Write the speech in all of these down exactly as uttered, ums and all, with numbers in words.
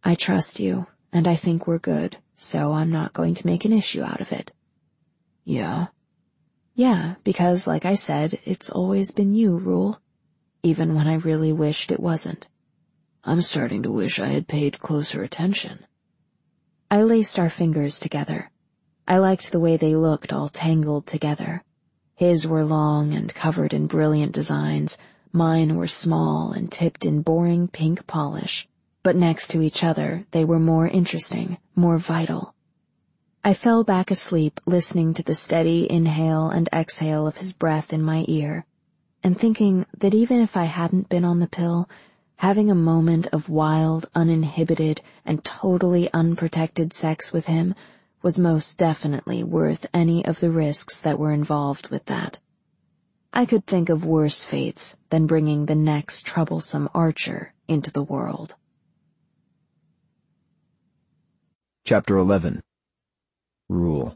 I trust you, and I think we're good, so I'm not going to make an issue out of it. Yeah? Yeah, because, like I said, it's always been you, Rule. Even when I really wished it wasn't. I'm starting to wish I had paid closer attention. I laced our fingers together. I liked the way they looked all tangled together. His were long and covered in brilliant designs. Mine were small and tipped in boring pink polish. But next to each other, they were more interesting, more vital. I fell back asleep listening to the steady inhale and exhale of his breath in my ear, and thinking that even if I hadn't been on the pill, having a moment of wild, uninhibited, and totally unprotected sex with him was most definitely worth any of the risks that were involved with that. I could think of worse fates than bringing the next troublesome Archer into the world. Chapter eleven. Rule.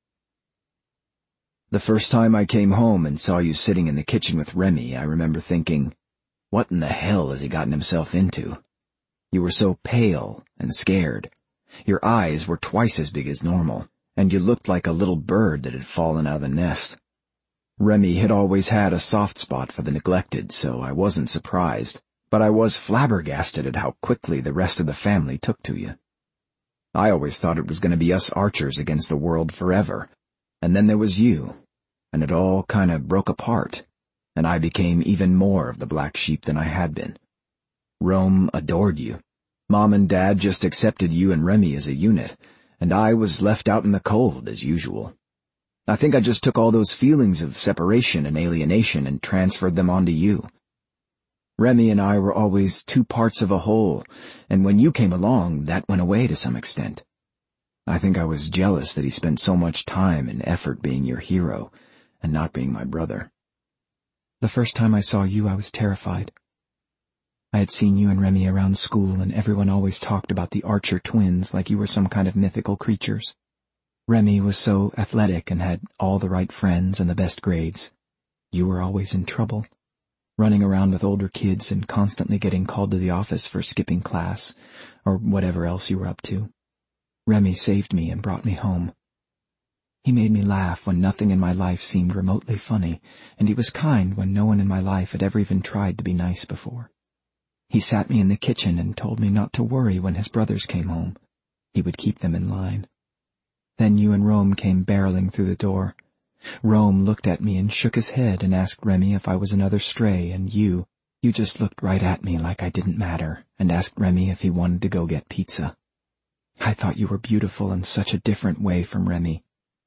The first time I came home and saw you sitting in the kitchen with Remy, I remember thinking, what in the hell has he gotten himself into? You were so pale and scared. Your eyes were twice as big as normal, and you looked like a little bird that had fallen out of the nest. Remy had always had a soft spot for the neglected, so I wasn't surprised, but I was flabbergasted at how quickly the rest of the family took to you. I always thought it was going to be us Archers against the world forever, and then there was you, and it all kind of broke apart, and I became even more of the black sheep than I had been. Rome adored you. Mom and Dad just accepted you and Remy as a unit, and I was left out in the cold as usual. I think I just took all those feelings of separation and alienation and transferred them onto you. Remy and I were always two parts of a whole, and when you came along, that went away to some extent. I think I was jealous that he spent so much time and effort being your hero and not being my brother. The first time I saw you, I was terrified. I had seen you and Remy around school, and everyone always talked about the Archer twins like you were some kind of mythical creatures. Remy was so athletic and had all the right friends and the best grades. You were always in trouble, running around with older kids and constantly getting called to the office for skipping class or whatever else you were up to. Remy saved me and brought me home. He made me laugh when nothing in my life seemed remotely funny, and he was kind when no one in my life had ever even tried to be nice before. He sat me in the kitchen and told me not to worry when his brothers came home. He would keep them in line. Then you and Rome came barreling through the door. Rome looked at me and shook his head and asked Remy if I was another stray, and you, you just looked right at me like I didn't matter and asked Remy if he wanted to go get pizza. I thought you were beautiful in such a different way from Remy.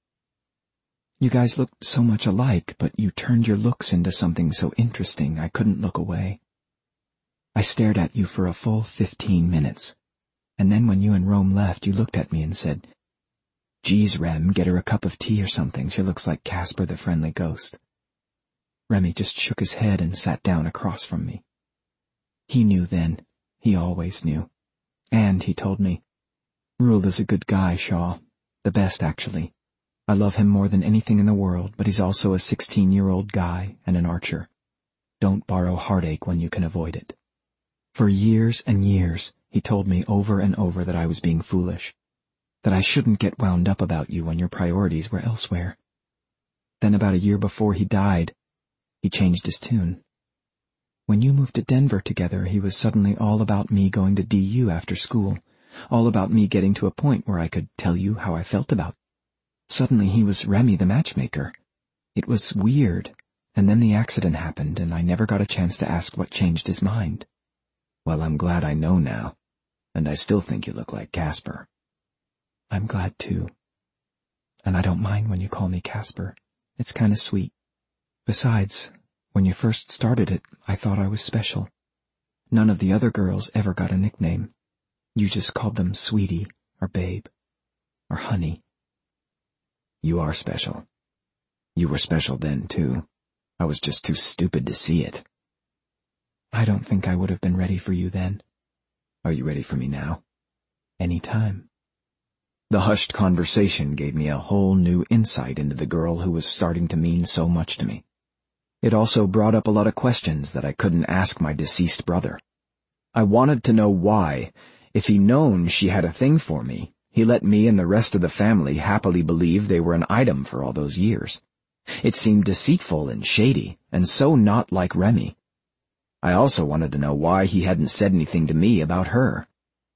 You guys looked so much alike, but you turned your looks into something so interesting I couldn't look away. I stared at you for a full fifteen minutes, and then when you and Rome left, you looked at me and said, "Geez, Rem, get her a cup of tea or something. She looks like Casper the Friendly Ghost." Remy just shook his head and sat down across from me. He knew then. He always knew. And he told me, "Rule is a good guy, Shaw. The best, actually. I love him more than anything in the world, but he's also a sixteen-year-old guy and an Archer. Don't borrow heartache when you can avoid it." For years and years, he told me over and over that I was being foolish, that I shouldn't get wound up about you when your priorities were elsewhere. Then about a year before he died, he changed his tune. When you moved to Denver together, he was suddenly all about me going to D U after school, all about me getting to a point where I could tell you how I felt about it. Suddenly he was Remy the matchmaker. It was weird, and then the accident happened, and I never got a chance to ask what changed his mind. Well, I'm glad I know now, and I still think you look like Casper. I'm glad too. And I don't mind when you call me Casper. It's kind of sweet. Besides, when you first started it, I thought I was special. None of the other girls ever got a nickname. You just called them Sweetie, or Babe, or Honey. You are special. You were special then, too. I was just too stupid to see it. I don't think I would have been ready for you then. Are you ready for me now? Any time. The hushed conversation gave me a whole new insight into the girl who was starting to mean so much to me. It also brought up a lot of questions that I couldn't ask my deceased brother. I wanted to know why, If he'd known she had a thing for me, he let me and the rest of the family happily believe they were an item for all those years. It seemed deceitful and shady, and so not like Remy. I also wanted to know why he hadn't said anything to me about her.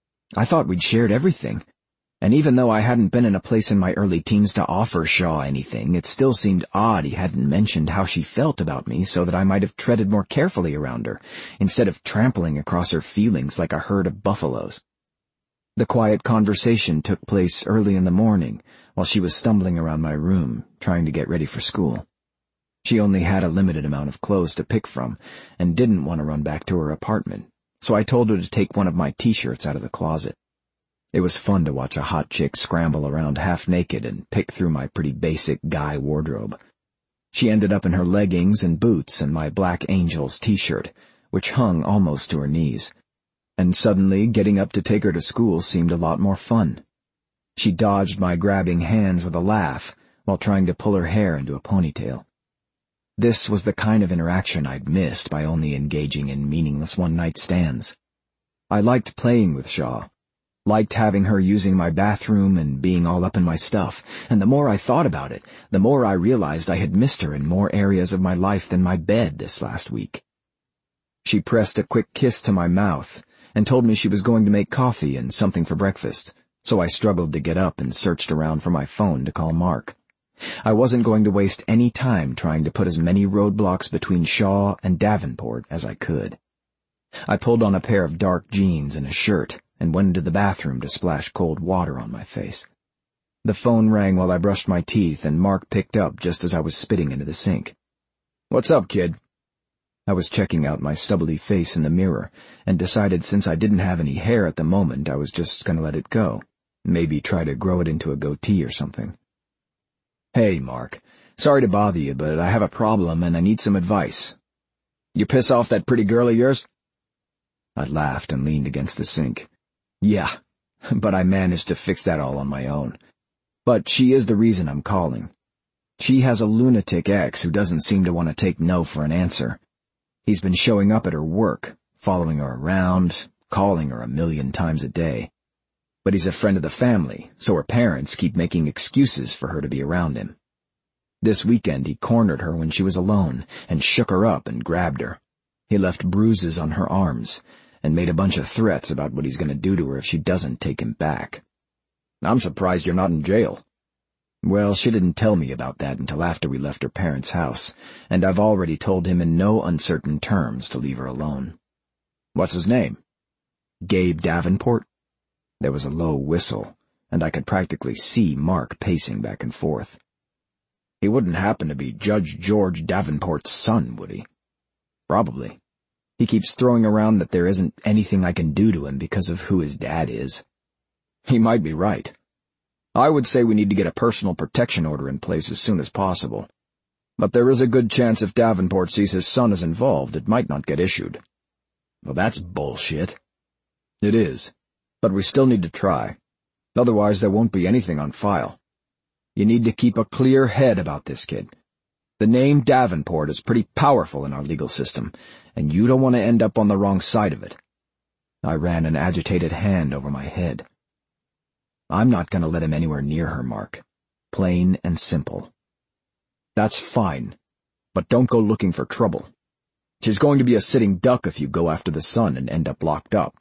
I thought we'd shared everything, and even though I hadn't been in a place in my early teens to offer Shaw anything, it still seemed odd he hadn't mentioned how she felt about me so that I might have treaded more carefully around her, instead of trampling across her feelings like a herd of buffaloes. The quiet conversation took place early in the morning, while she was stumbling around my room, trying to get ready for school. She only had a limited amount of clothes to pick from, and didn't want to run back to her apartment, so I told her to take one of my t-shirts out of the closet. It was fun to watch a hot chick scramble around half naked and pick through my pretty basic guy wardrobe. She ended up in her leggings and boots and my Black Angels t-shirt, which hung almost to her knees. And suddenly, getting up to take her to school seemed a lot more fun. She dodged my grabbing hands with a laugh, while trying to pull her hair into a ponytail. This was the kind of interaction I'd missed by only engaging in meaningless one-night stands. I liked playing with Shaw, liked having her using my bathroom and being all up in my stuff, and the more I thought about it, the more I realized I had missed her in more areas of my life than my bed this last week. She pressed a quick kiss to my mouth, and told me she was going to make coffee and something for breakfast, so I struggled to get up and searched around for my phone to call Mark. I wasn't going to waste any time trying to put as many roadblocks between Shaw and Davenport as I could. I pulled on a pair of dark jeans and a shirt and went into the bathroom to splash cold water on my face. The phone rang while I brushed my teeth, and Mark picked up just as I was spitting into the sink. "What's up, kid?" I was checking out my stubbly face in the mirror, and decided since I didn't have any hair at the moment I was just gonna let it go, maybe try to grow it into a goatee or something. "Hey, Mark. Sorry to bother you, but I have a problem and I need some advice. You piss off that pretty girl of yours?" I laughed and leaned against the sink. "Yeah, but I managed to fix that all on my own. But she is the reason I'm calling. She has a lunatic ex who doesn't seem to want to take no for an answer. He's been showing up at her work, following her around, calling her a million times a day. But he's a friend of the family, so her parents keep making excuses for her to be around him. This weekend he cornered her when she was alone, and shook her up and grabbed her. He left bruises on her arms, and made a bunch of threats about what he's going to do to her if she doesn't take him back. I'm surprised you're not in jail." "Well, she didn't tell me about that until after we left her parents' house, and I've already told him in no uncertain terms to leave her alone." "What's his name?" "Gabe Davenport." There was a low whistle, and I could practically see Mark pacing back and forth. "He wouldn't happen to be Judge George Davenport's son, would he?" "Probably. He keeps throwing around that there isn't anything I can do to him because of who his dad is." "He might be right. I would say we need to get a personal protection order in place as soon as possible. But there is a good chance if Davenport sees his son is involved, it might not get issued." "Well, that's bullshit." "It is, but we still need to try. Otherwise there won't be anything on file. You need to keep a clear head about this kid. The name Davenport is pretty powerful in our legal system, and you don't want to end up on the wrong side of it." I ran an agitated hand over my head. "I'm not going to let him anywhere near her, Mark. Plain and simple." "That's fine, but don't go looking for trouble. She's going to be a sitting duck if you go after the son and end up locked up."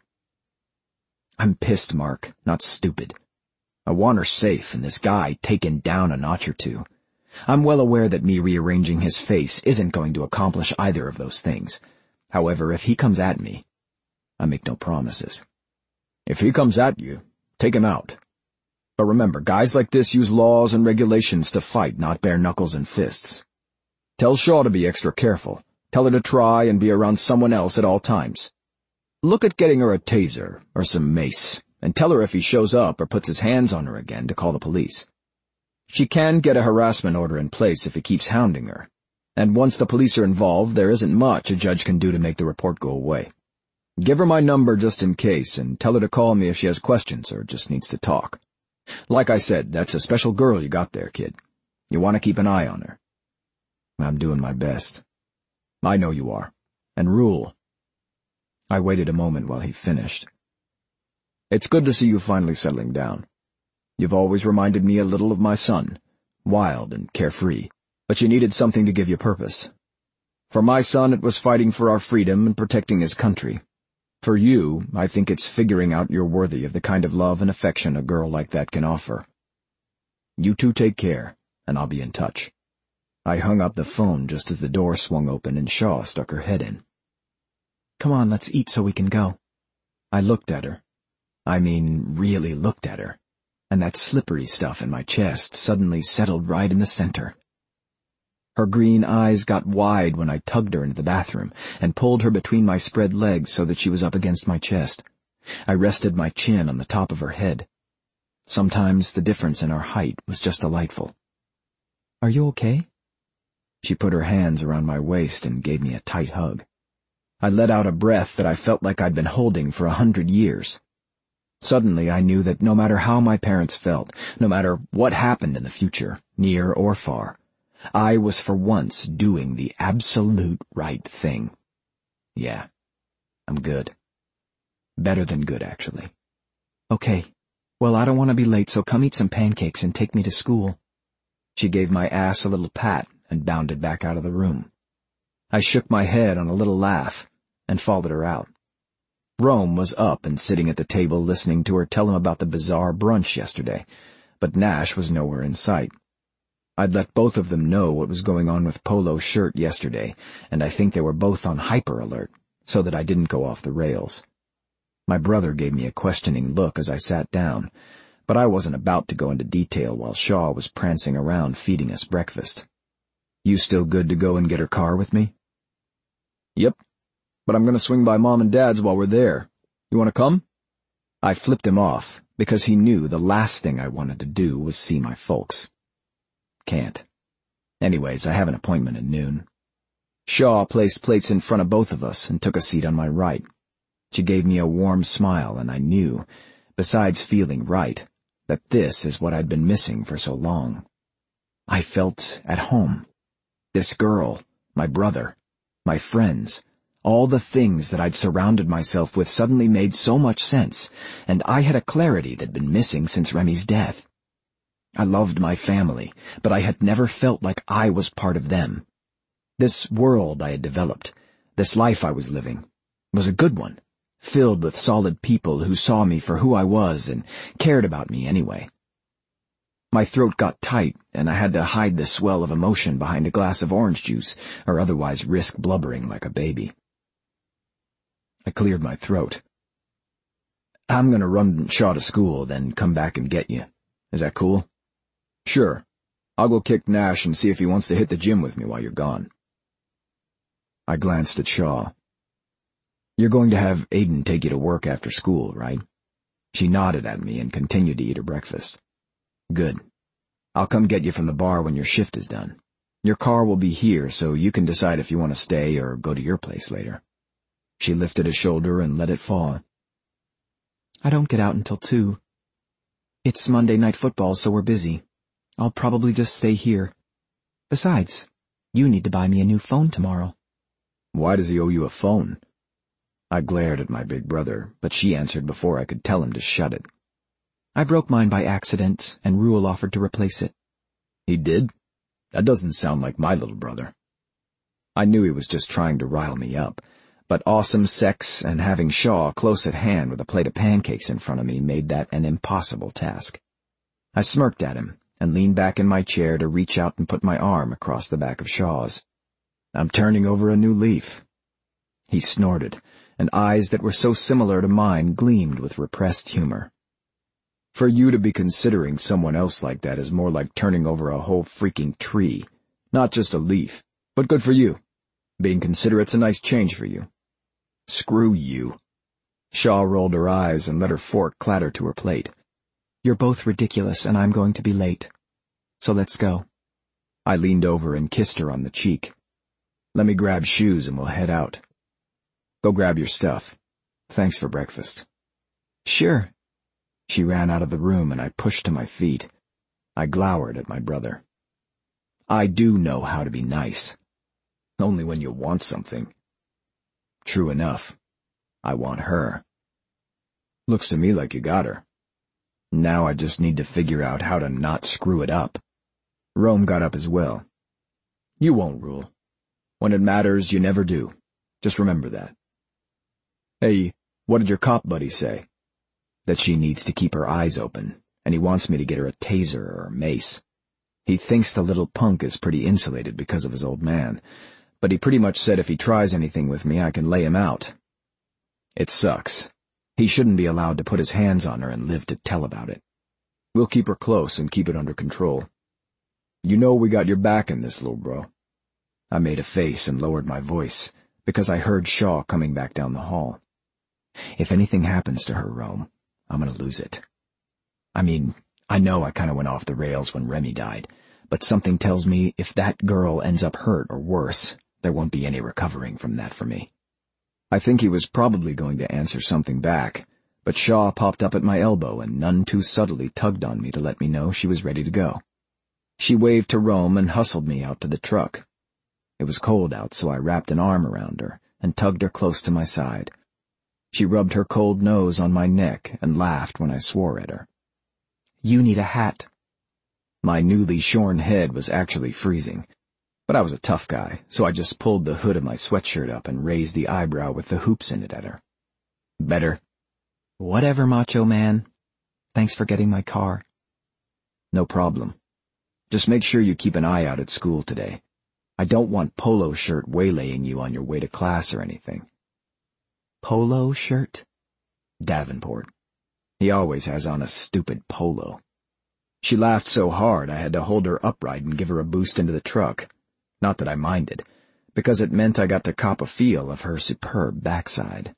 "I'm pissed, Mark, not stupid. I want her safe and this guy taken down a notch or two. I'm well aware that me rearranging his face isn't going to accomplish either of those things. However, if he comes at me, I make no promises." "If he comes at you, take him out. But remember, guys like this use laws and regulations to fight, not bare knuckles and fists. Tell Shaw to be extra careful. Tell her to try and be around someone else at all times. Look at getting her a taser or some mace, and tell her if he shows up or puts his hands on her again to call the police. She can get a harassment order in place if he keeps hounding her, and once the police are involved, there isn't much a judge can do to make the report go away. Give her my number just in case, and tell her to call me if she has questions or just needs to talk. Like I said, that's a special girl you got there, kid. You want to keep an eye on her." "I'm doing my best." "I know you are. And rule." I waited a moment while he finished. It's good to see you finally settling down. You've always reminded me a little of my son, wild and carefree, but you needed something to give you purpose. For my son, it was fighting for our freedom and protecting his country. For you, I think it's figuring out you're worthy of the kind of love and affection a girl like that can offer. You two take care, and I'll be in touch." I hung up the phone just as the door swung open and Shaw stuck her head in. "Come on, let's eat so we can go." I looked at her. I mean, really looked at her, and that slippery stuff in my chest suddenly settled right in the center. Her green eyes got wide when I tugged her into the bathroom and pulled her between my spread legs so that she was up against my chest. I rested my chin on the top of her head. Sometimes the difference in our height was just delightful. "Are you okay?" She put her hands around my waist and gave me a tight hug. I let out a breath that I felt like I'd been holding for a hundred years. Suddenly I knew that no matter how my parents felt, no matter what happened in the future, near or far, I was for once doing the absolute right thing. Yeah, I'm good. Better than good, actually. "Okay. Well, I don't want to be late, so come eat some pancakes and take me to school." She gave my ass a little pat and bounded back out of the room. I shook my head on a little laugh and followed her out. Rome was up and sitting at the table listening to her tell him about the bizarre brunch yesterday, but Nash was nowhere in sight. I'd let both of them know what was going on with Polo's shirt yesterday, and I think they were both on hyper alert, so that I didn't go off the rails. My brother gave me a questioning look as I sat down, but I wasn't about to go into detail while Shaw was prancing around feeding us breakfast. "You still good to go and get her car with me?" "Yep, but I'm going to swing by Mom and Dad's while we're there. You want to come?" I flipped him off, because he knew the last thing I wanted to do was see my folks. Can't. Anyways, I have an appointment at noon. Shaw placed plates in front of both of us and took a seat on my right. She gave me a warm smile, and I knew, besides feeling right, that this is what I'd been missing for so long. I felt at home. This girl, my brother, my friends, all the things that I'd surrounded myself with suddenly made so much sense, and I had a clarity that'd been missing since Remy's death. I loved my family, but I had never felt like I was part of them. This world I had developed, this life I was living, was a good one, filled with solid people who saw me for who I was and cared about me anyway. My throat got tight, and I had to hide the swell of emotion behind a glass of orange juice, or otherwise risk blubbering like a baby. I cleared my throat. "I'm gonna run Shaw to school, then come back and get you. Is that cool?" "Sure. I'll go kick Nash and see if he wants to hit the gym with me while you're gone." I glanced at Shaw. "You're going to have Aiden take you to work after school, right?" She nodded at me and continued to eat her breakfast. "Good. I'll come get you from the bar when your shift is done. Your car will be here, so you can decide if you want to stay or go to your place later." She lifted a shoulder and let it fall. "I don't get out until two. It's Monday Night Football, so we're busy. I'll probably just stay here. Besides, you need to buy me a new phone tomorrow." "Why does he owe you a phone?" I glared at my big brother, but she answered before I could tell him to shut it. "I broke mine by accident, and Rule offered to replace it." "He did? That doesn't sound like my little brother." I knew he was just trying to rile me up, but awesome sex and having Shaw close at hand with a plate of pancakes in front of me made that an impossible task. I smirked at him and leaned back in my chair to reach out and put my arm across the back of Shaw's. "I'm turning over a new leaf." He snorted, and eyes that were so similar to mine gleamed with repressed humor. "For you to be considering someone else like that is more like turning over a whole freaking tree. Not just a leaf, but good for you. Being considerate's a nice change for you." "Screw you." Shaw rolled her eyes and let her fork clatter to her plate. "You're both ridiculous, and I'm going to be late. So let's go." I leaned over and kissed her on the cheek. "Let me grab shoes and we'll head out." "Go grab your stuff. Thanks for breakfast." "Sure." She ran out of the room and I pushed to my feet. I glowered at my brother. I do know how to be nice. Only when you want something. True enough. I want her. Looks to me like you got her. Now I just need to figure out how to not screw it up. Rome got up as well. You won't, Rule. When it matters, you never do. Just remember that. Hey, what did your cop buddy say? That she needs to keep her eyes open, and he wants me to get her a taser or a mace. He thinks the little punk is pretty insulated because of his old man, but he pretty much said if he tries anything with me, I can lay him out. It sucks. He shouldn't be allowed to put his hands on her and live to tell about it. We'll keep her close and keep it under control. You know we got your back in this, little bro. I made a face and lowered my voice, because I heard Shaw coming back down the hall. If anything happens to her, Rome, I'm gonna lose it. I mean, I know I kinda went off the rails when Remy died, but something tells me if that girl ends up hurt or worse, there won't be any recovering from that for me. I think he was probably going to answer something back, but Shaw popped up at my elbow and none too subtly tugged on me to let me know she was ready to go. She waved to Rome and hustled me out to the truck. It was cold out, so I wrapped an arm around her and tugged her close to my side. She rubbed her cold nose on my neck and laughed when I swore at her. You need a hat. My newly shorn head was actually freezing, but I was a tough guy, so I just pulled the hood of my sweatshirt up and raised the eyebrow with the hoops in it at her. Better? Whatever, macho man. Thanks for getting my car. No problem. Just make sure you keep an eye out at school today. I don't want Polo Shirt waylaying you on your way to class or anything. Polo Shirt? Davenport. He always has on a stupid polo. She laughed so hard I had to hold her upright and give her a boost into the truck. Not that I minded, because it meant I got to cop a feel of her superb backside.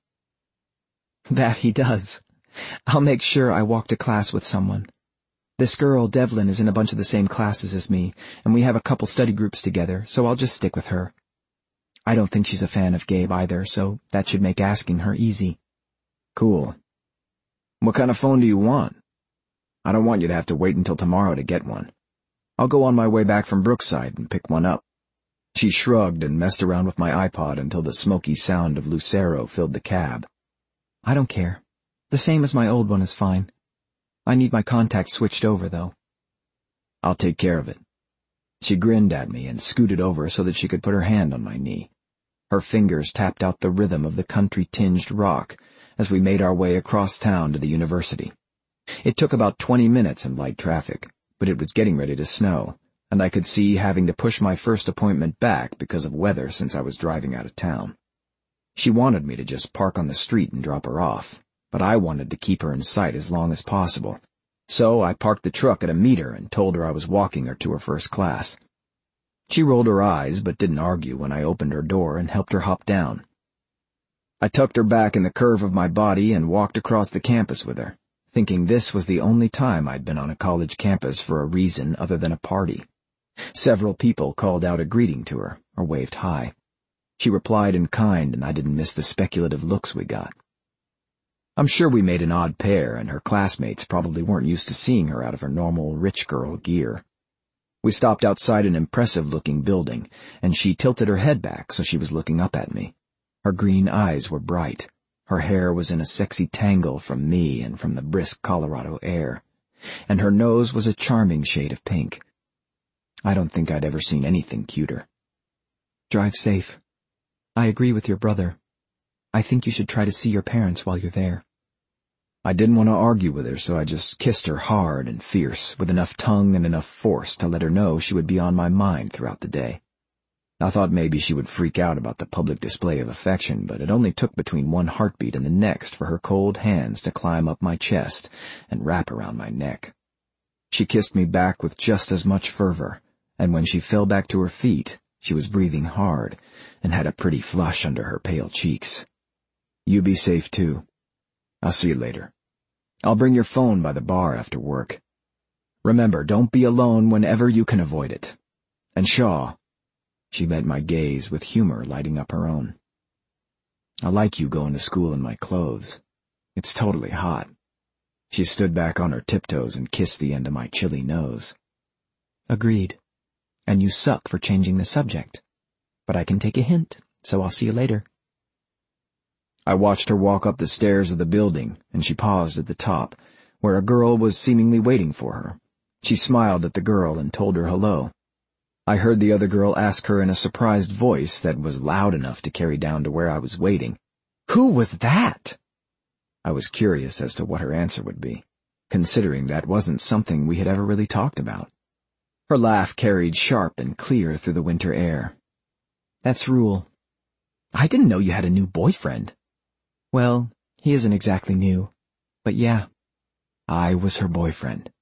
That he does. I'll make sure I walk to class with someone. This girl, Devlin, is in a bunch of the same classes as me, and we have a couple study groups together, so I'll just stick with her. I don't think she's a fan of Gabe either, so that should make asking her easy. Cool. What kind of phone do you want? I don't want you to have to wait until tomorrow to get one. I'll go on my way back from Brookside and pick one up. She shrugged and messed around with my iPod until the smoky sound of Lucero filled the cab. I don't care. The same as my old one is fine. I need my contacts switched over, though. I'll take care of it. She grinned at me and scooted over so that she could put her hand on my knee. Her fingers tapped out the rhythm of the country-tinged rock as we made our way across town to the university. It took about twenty minutes in light traffic, but it was getting ready to snow, and I could see having to push my first appointment back because of weather since I was driving out of town. She wanted me to just park on the street and drop her off, but I wanted to keep her in sight as long as possible. So I parked the truck at a meter and told her I was walking her to her first class. She rolled her eyes but didn't argue when I opened her door and helped her hop down. I tucked her back in the curve of my body and walked across the campus with her, thinking this was the only time I'd been on a college campus for a reason other than a party. Several people called out a greeting to her or waved hi. She replied in kind, and I didn't miss the speculative looks we got. I'm sure we made an odd pair, and her classmates probably weren't used to seeing her out of her normal rich girl gear. We stopped outside an impressive-looking building, and she tilted her head back so she was looking up at me. Her green eyes were bright. Her hair was in a sexy tangle from me and from the brisk Colorado air, and her nose was a charming shade of pink. I don't think I'd ever seen anything cuter. Drive safe. I agree with your brother. I think you should try to see your parents while you're there. I didn't want to argue with her, so I just kissed her hard and fierce, with enough tongue and enough force to let her know she would be on my mind throughout the day. I thought maybe she would freak out about the public display of affection, but it only took between one heartbeat and the next for her cold hands to climb up my chest and wrap around my neck. She kissed me back with just as much fervor, and when she fell back to her feet, she was breathing hard and had a pretty flush under her pale cheeks. You be safe, too. I'll see you later. I'll bring your phone by the bar after work. Remember, don't be alone whenever you can avoid it. And Shaw. She met my gaze with humor lighting up her own. I like you going to school in my clothes. It's totally hot. She stood back on her tiptoes and kissed the end of my chilly nose. Agreed. And you suck for changing the subject. But I can take a hint, so I'll see you later. I watched her walk up the stairs of the building, and she paused at the top, where a girl was seemingly waiting for her. She smiled at the girl and told her hello. I heard the other girl ask her in a surprised voice that was loud enough to carry down to where I was waiting, "Who was that?" I was curious as to what her answer would be, considering that wasn't something we had ever really talked about. Her laugh carried sharp and clear through the winter air. "That's Rule." "I didn't know you had a new boyfriend." "Well, he isn't exactly new, but yeah, I was her boyfriend.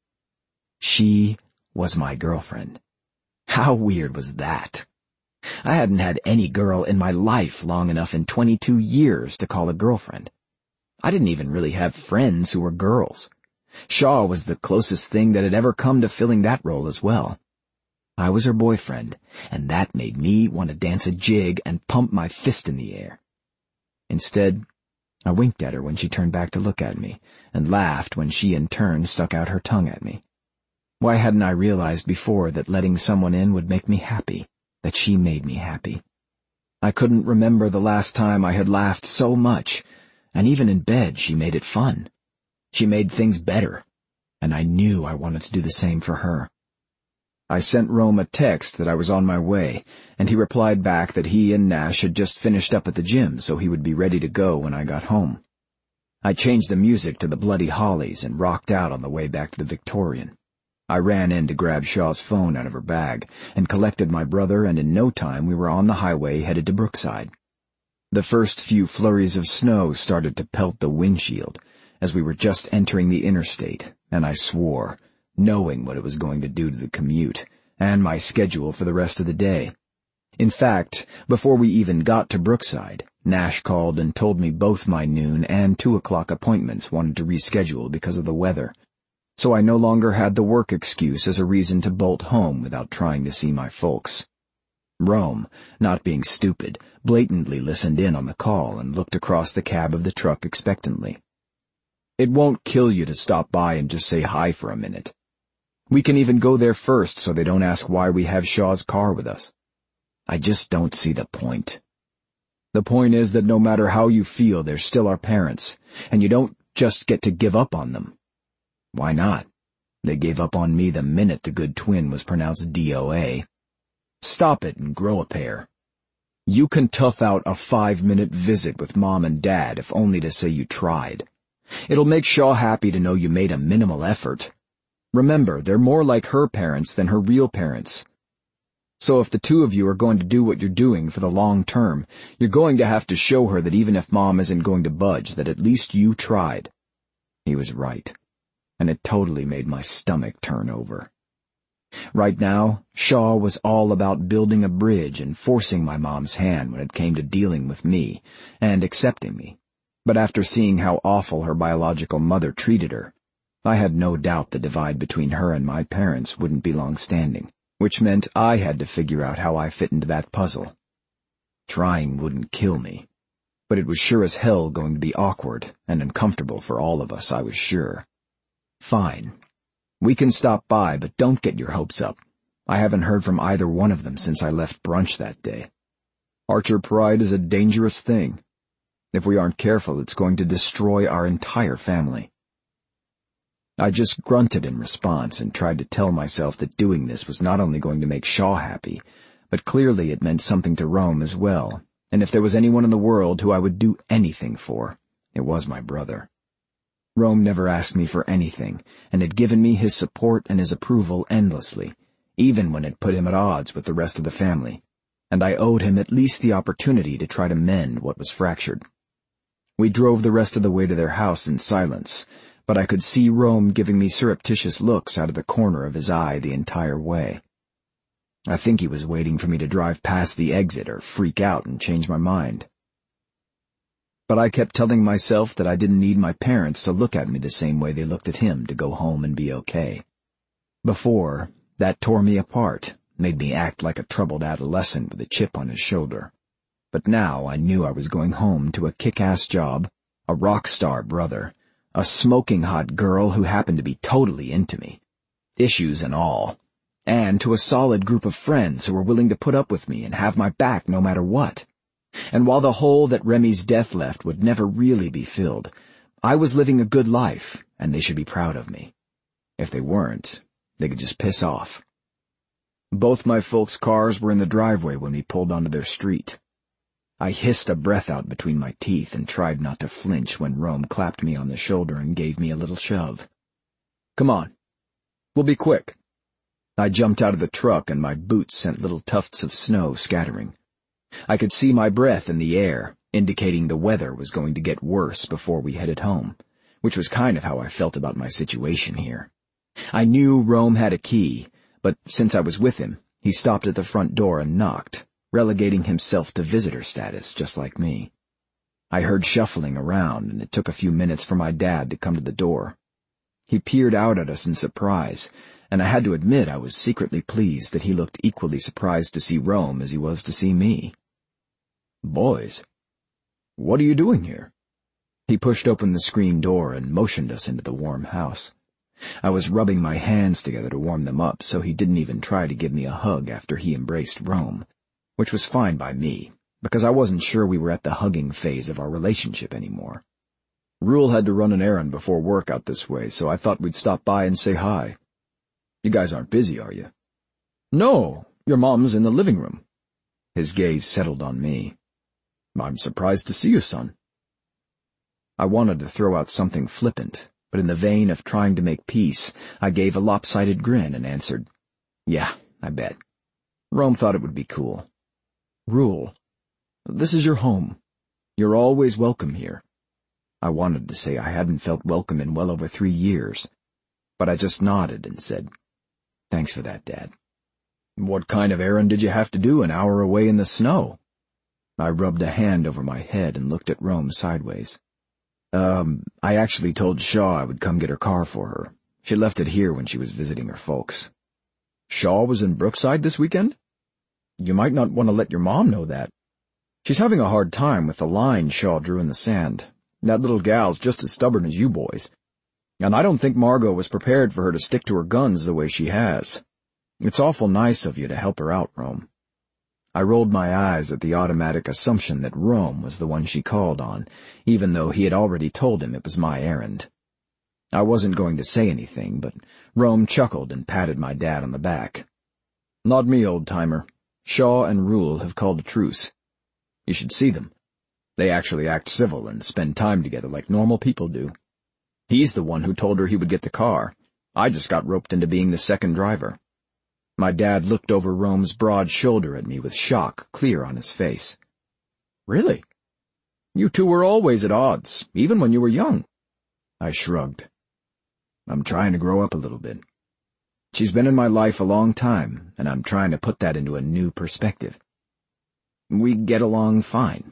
She was my girlfriend. How weird was that? I hadn't had any girl in my life long enough in twenty-two years to call a girlfriend. I didn't even really have friends who were girls. Shaw was the closest thing that had ever come to filling that role as well. I was her boyfriend, and that made me want to dance a jig and pump my fist in the air. Instead, I winked at her when she turned back to look at me, and laughed when she in turn stuck out her tongue at me. Why hadn't I realized before that letting someone in would make me happy, that she made me happy? I couldn't remember the last time I had laughed so much, and even in bed she made it fun. She made things better, and I knew I wanted to do the same for her. I sent Rome a text that I was on my way, and he replied back that he and Nash had just finished up at the gym, so he would be ready to go when I got home. I changed the music to the Bloody Hollies and rocked out on the way back to the Victorian. I ran in to grab Shaw's phone out of her bag and collected my brother, and in no time we were on the highway headed to Brookside. The first few flurries of snow started to pelt the windshield as we were just entering the interstate, and I swore, knowing what it was going to do to the commute and my schedule for the rest of the day. In fact, before we even got to Brookside, Nash called and told me both my noon and two o'clock appointments wanted to reschedule because of the weather. So I no longer had the work excuse as a reason to bolt home without trying to see my folks. Rome, not being stupid, blatantly listened in on the call and looked across the cab of the truck expectantly. "It won't kill you to stop by and just say hi for a minute. We can even go there first so they don't ask why we have Shaw's car with us. I just don't see the point. The point is that no matter how you feel, they're still our parents, and you don't just get to give up on them. Why not? They gave up on me the minute the good twin was pronounced D O A. Stop it and grow a pair. You can tough out a five-minute visit with Mom and Dad if only to say you tried. It'll make Shaw happy to know you made a minimal effort. Remember, they're more like her parents than her real parents. So if the two of you are going to do what you're doing for the long term, you're going to have to show her that even if Mom isn't going to budge, that at least you tried." He was right, and it totally made my stomach turn over. Right now, Shaw was all about building a bridge and forcing my mom's hand when it came to dealing with me and accepting me. But after seeing how awful her biological mother treated her, I had no doubt the divide between her and my parents wouldn't be long-standing, which meant I had to figure out how I fit into that puzzle. Trying wouldn't kill me, but it was sure as hell going to be awkward and uncomfortable for all of us, I was sure. Fine. We can stop by, but don't get your hopes up. I haven't heard from either one of them since I left brunch that day. Archer pride is a dangerous thing. If we aren't careful, it's going to destroy our entire family. I just grunted in response and tried to tell myself that doing this was not only going to make Shaw happy, but clearly it meant something to Rome as well, and if there was anyone in the world who I would do anything for, it was my brother. Rome never asked me for anything, and had given me his support and his approval endlessly, even when it put him at odds with the rest of the family, and I owed him at least the opportunity to try to mend what was fractured. We drove the rest of the way to their house in silence, but I could see Rome giving me surreptitious looks out of the corner of his eye the entire way. I think he was waiting for me to drive past the exit or freak out and change my mind. But I kept telling myself that I didn't need my parents to look at me the same way they looked at him to go home and be okay. Before, that tore me apart, made me act like a troubled adolescent with a chip on his shoulder. But now I knew I was going home to a kick-ass job, a rock star brother, a smoking hot girl who happened to be totally into me, issues and all, and to a solid group of friends who were willing to put up with me and have my back no matter what. And while the hole that Remy's death left would never really be filled, I was living a good life, and they should be proud of me. If they weren't, they could just piss off. Both my folks' cars were in the driveway when we pulled onto their street. I hissed a breath out between my teeth and tried not to flinch when Rome clapped me on the shoulder and gave me a little shove. "Come on. We'll be quick." I jumped out of the truck and my boots sent little tufts of snow scattering. I could see my breath in the air, indicating the weather was going to get worse before we headed home, which was kind of how I felt about my situation here. I knew Rome had a key, but since I was with him, he stopped at the front door and knocked, relegating himself to visitor status just like me. I heard shuffling around, and it took a few minutes for my dad to come to the door. He peered out at us in surprise, and I had to admit I was secretly pleased that he looked equally surprised to see Rome as he was to see me. "Boys, what are you doing here?" He pushed open the screen door and motioned us into the warm house. I was rubbing my hands together to warm them up, so he didn't even try to give me a hug after he embraced Rome, which was fine by me, because I wasn't sure we were at the hugging phase of our relationship anymore. "Rule had to run an errand before work out this way, so I thought we'd stop by and say hi. You guys aren't busy, are you?" "No, your mom's in the living room." His gaze settled on me. "I'm surprised to see you, son." I wanted to throw out something flippant, but in the vein of trying to make peace, I gave a lopsided grin and answered, "Yeah, I bet." Rome thought it would be cool. "Rule, this is your home. You're always welcome here." I wanted to say I hadn't felt welcome in well over three years, but I just nodded and said, "Thanks for that, Dad." "What kind of errand did you have to do an hour away in the snow?" I rubbed a hand over my head and looked at Rome sideways. Um, I actually told Shaw I would come get her car for her. She left it here when she was visiting her folks." "Shaw was in Brookside this weekend? You might not want to let your mom know that. She's having a hard time with the line Shaw drew in the sand. That little gal's just as stubborn as you boys. And I don't think Margot was prepared for her to stick to her guns the way she has. It's awful nice of you to help her out, Rome." I rolled my eyes at the automatic assumption that Rome was the one she called on, even though he had already told him it was my errand. I wasn't going to say anything, but Rome chuckled and patted my dad on the back. "Not me, old-timer. Shaw and Rule have called a truce. You should see them. They actually act civil and spend time together like normal people do. He's the one who told her he would get the car. I just got roped into being the second driver." My dad looked over Rome's broad shoulder at me with shock clear on his face. "Really? You two were always at odds, even when you were young." I shrugged. "I'm trying to grow up a little bit. She's been in my life a long time, and I'm trying to put that into a new perspective. We get along fine.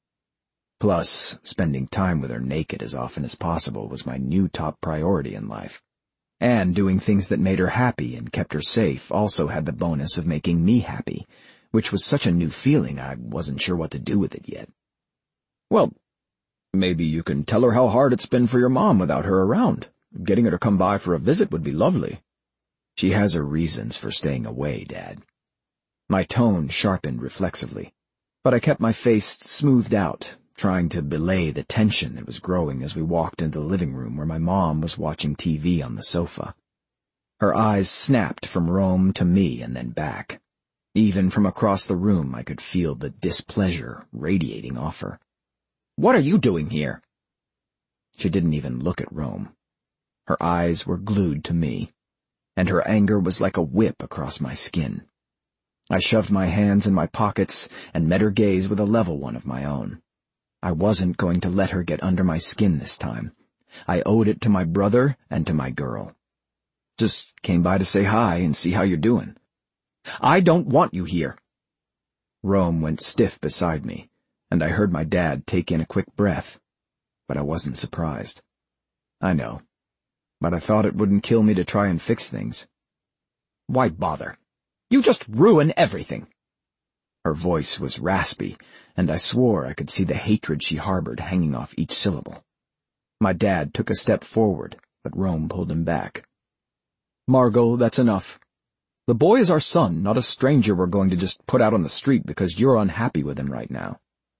Plus, spending time with her naked as often as possible was my new top priority in life. And doing things that made her happy and kept her safe also had the bonus of making me happy, which was such a new feeling I wasn't sure what to do with it yet." "Well, maybe you can tell her how hard it's been for your mom without her around. Getting her to come by for a visit would be lovely." "She has her reasons for staying away, Dad." My tone sharpened reflexively, but I kept my face smoothed out, trying to belay the tension that was growing as we walked into the living room where my mom was watching T V on the sofa. Her eyes snapped from Rome to me and then back. Even from across the room I could feel the displeasure radiating off her. "What are you doing here?" She didn't even look at Rome. Her eyes were glued to me, and her anger was like a whip across my skin. I shoved my hands in my pockets and met her gaze with a level one of my own. I wasn't going to let her get under my skin this time. I owed it to my brother and to my girl. "Just came by to say hi and see how you're doing." "I don't want you here." Rome went stiff beside me, and I heard my dad take in a quick breath, but I wasn't surprised. "I know, but I thought it wouldn't kill me to try and fix things." "Why bother? You just ruin everything." Her voice was raspy, and I swore I could see the hatred she harbored hanging off each syllable. My dad took a step forward, but Rome pulled him back. "Margot, that's enough. The boy is our son, not a stranger we're going to just put out on the street because you're unhappy with him right now.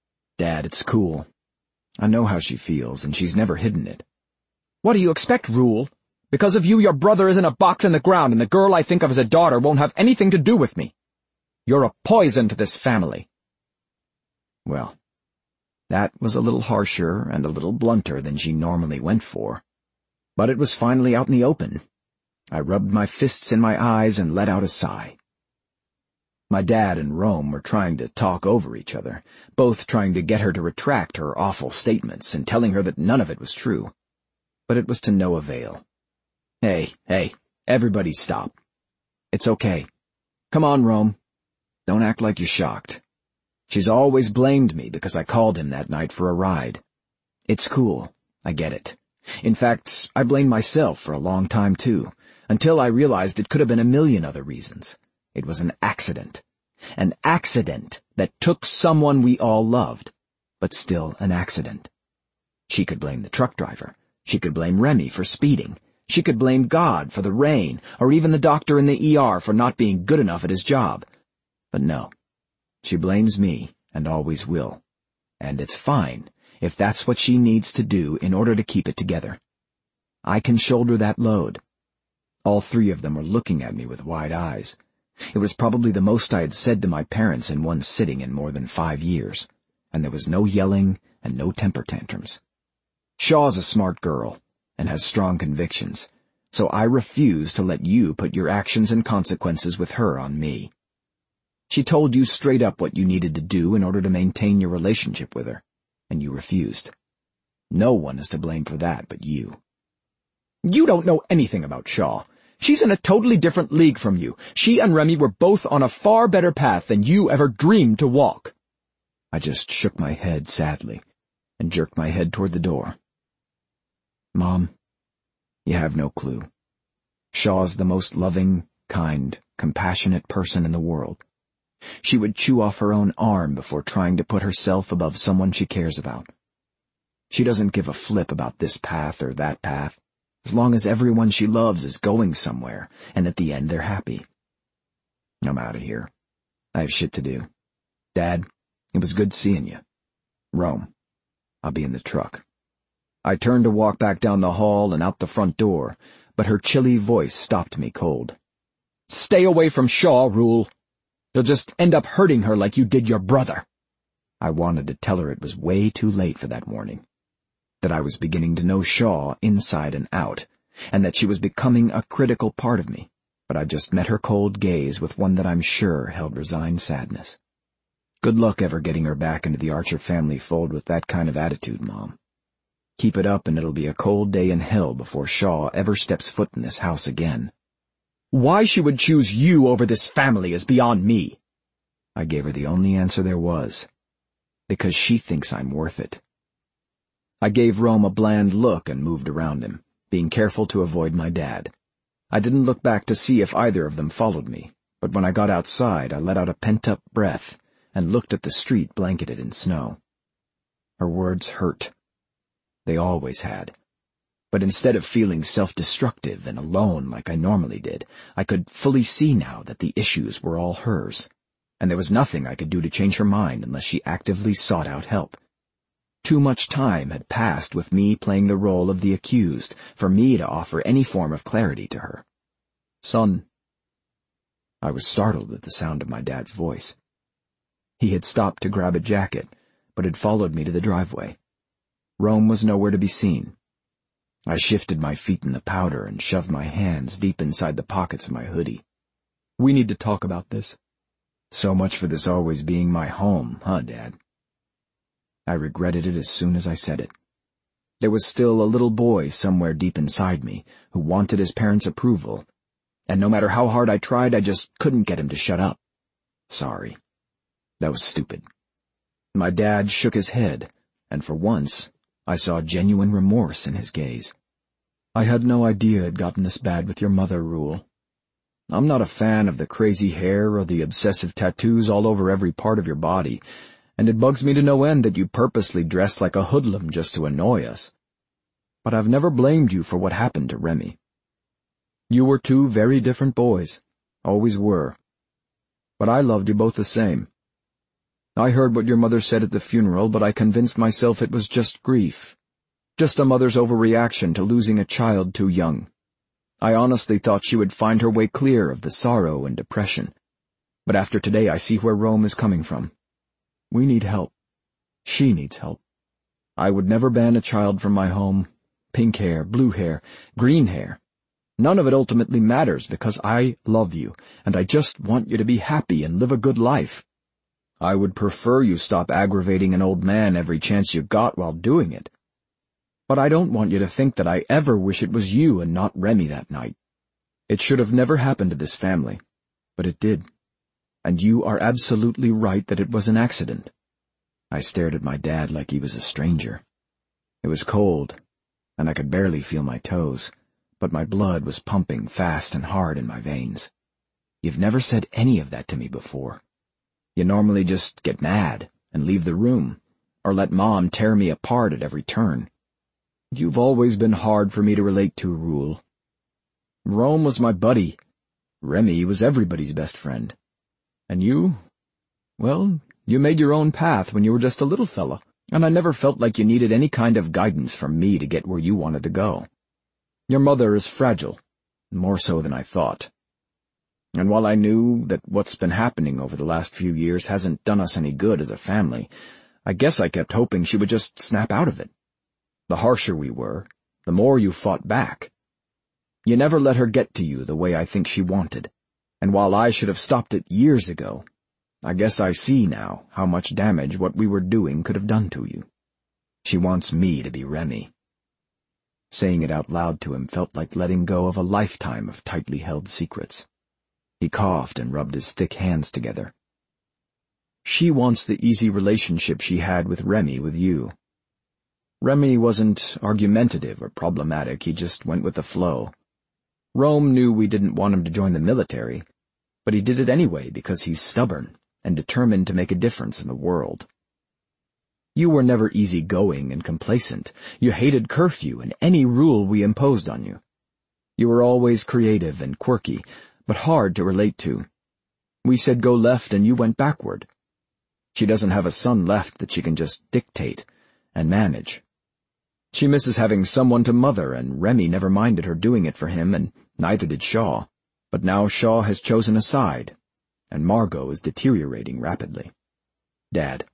Dad, it's cool. I know how she feels, and she's never hidden it. What do you expect, Rule? Because of you, your brother is in a box in the ground, and the girl I think of as a daughter won't have anything to do with me. You're a poison to this family. Well, that was a little harsher and a little blunter than she normally went for. But it was finally out in the open. I rubbed my fists in my eyes and let out a sigh. My dad and Rome were trying to talk over each other, both trying to get her to retract her awful statements and telling her that none of it was true. But it was to no avail. Hey, hey, everybody stop. It's okay. Come on, Rome. Don't act like you're shocked. She's always blamed me because I called him that night for a ride. It's cool. I get it. In fact, I blamed myself for a long time, too, until I realized it could have been a million other reasons. It was an accident. An accident that took someone we all loved, but still an accident. She could blame the truck driver. She could blame Remy for speeding. She could blame God for the rain, or even the doctor in the E R for not being good enough at his job. But no, she blames me, and always will. And it's fine, if that's what she needs to do in order to keep it together. I can shoulder that load. All three of them were looking at me with wide eyes. It was probably the most I had said to my parents in one sitting in more than five years, and there was no yelling and no temper tantrums. Shaw's a smart girl, and has strong convictions, so I refuse to let you put your actions and consequences with her on me. She told you straight up what you needed to do in order to maintain your relationship with her, and you refused. No one is to blame for that but you. You don't know anything about Shaw. She's in a totally different league from you. She and Remy were both on a far better path than you ever dreamed to walk. I just shook my head sadly and jerked my head toward the door. Mom, you have no clue. Shaw's the most loving, kind, compassionate person in the world. She would chew off her own arm before trying to put herself above someone she cares about. She doesn't give a flip about this path or that path, as long as everyone she loves is going somewhere, and at the end they're happy. I'm out of here. I have shit to do. Dad, it was good seeing you. Rome, I'll be in the truck. I turned to walk back down the hall and out the front door, but her chilly voice stopped me cold. Stay away from Shaw, Rule. You'll just end up hurting her like you did your brother. I wanted to tell her it was way too late for that warning. That I was beginning to know Shaw inside and out, and that she was becoming a critical part of me, but I just met her cold gaze with one that I'm sure held resigned sadness. Good luck ever getting her back into the Archer family fold with that kind of attitude, Mom. Keep it up and it'll be a cold day in hell before Shaw ever steps foot in this house again. Why she would choose you over this family is beyond me. I gave her the only answer there was. Because she thinks I'm worth it. I gave Rome a bland look and moved around him, being careful to avoid my dad. I didn't look back to see if either of them followed me, but when I got outside I let out a pent-up breath and looked at the street blanketed in snow. Her words hurt. They always had. But instead of feeling self-destructive and alone like I normally did, I could fully see now that the issues were all hers, and there was nothing I could do to change her mind unless she actively sought out help. Too much time had passed with me playing the role of the accused for me to offer any form of clarity to her. Son. I was startled at the sound of my dad's voice. He had stopped to grab a jacket, but had followed me to the driveway. Rome was nowhere to be seen. I shifted my feet in the powder and shoved my hands deep inside the pockets of my hoodie. We need to talk about this. So much for this always being my home, huh, Dad? I regretted it as soon as I said it. There was still a little boy somewhere deep inside me who wanted his parents' approval, and no matter how hard I tried, I just couldn't get him to shut up. Sorry. That was stupid. My dad shook his head, and for once, I saw genuine remorse in his gaze. I had no idea it had gotten this bad with your mother, Rule. I'm not a fan of the crazy hair or the obsessive tattoos all over every part of your body, and it bugs me to no end that you purposely dress like a hoodlum just to annoy us. But I've never blamed you for what happened to Remy. You were two very different boys, always were. But I loved you both the same. I heard what your mother said at the funeral, but I convinced myself it was just grief. Just a mother's overreaction to losing a child too young. I honestly thought she would find her way clear of the sorrow and depression. But after today I see where Rome is coming from. We need help. She needs help. I would never ban a child from my home. Pink hair, blue hair, green hair. None of it ultimately matters because I love you, and I just want you to be happy and live a good life. I would prefer you stop aggravating an old man every chance you got while doing it. But I don't want you to think that I ever wish it was you and not Remy that night. It should have never happened to this family, but it did. And you are absolutely right that it was an accident. I stared at my dad like he was a stranger. It was cold, and I could barely feel my toes, but my blood was pumping fast and hard in my veins. You've never said any of that to me before. You normally just get mad and leave the room, or let Mom tear me apart at every turn. You've always been hard for me to relate to, Rule. Rome was my buddy. Remy was everybody's best friend. And you? Well, you made your own path when you were just a little fella, and I never felt like you needed any kind of guidance from me to get where you wanted to go. Your mother is fragile, more so than I thought. And while I knew that what's been happening over the last few years hasn't done us any good as a family, I guess I kept hoping she would just snap out of it. The harsher we were, the more you fought back. You never let her get to you the way I think she wanted, and while I should have stopped it years ago, I guess I see now how much damage what we were doing could have done to you. She wants me to be Remy. Saying it out loud to him felt like letting go of a lifetime of tightly held secrets. He coughed and rubbed his thick hands together. She wants the easy relationship she had with Remy with you. Remy wasn't argumentative or problematic, he just went with the flow. Rome knew we didn't want him to join the military, but he did it anyway because he's stubborn and determined to make a difference in the world. You were never easygoing and complacent. You hated curfew and any rule we imposed on you. You were always creative and quirky, but hard to relate to. We said go left and you went backward. She doesn't have a son left that she can just dictate and manage. She misses having someone to mother, and Remy never minded her doing it for him, and neither did Shaw. But now Shaw has chosen a side, and Margot is deteriorating rapidly. Dad,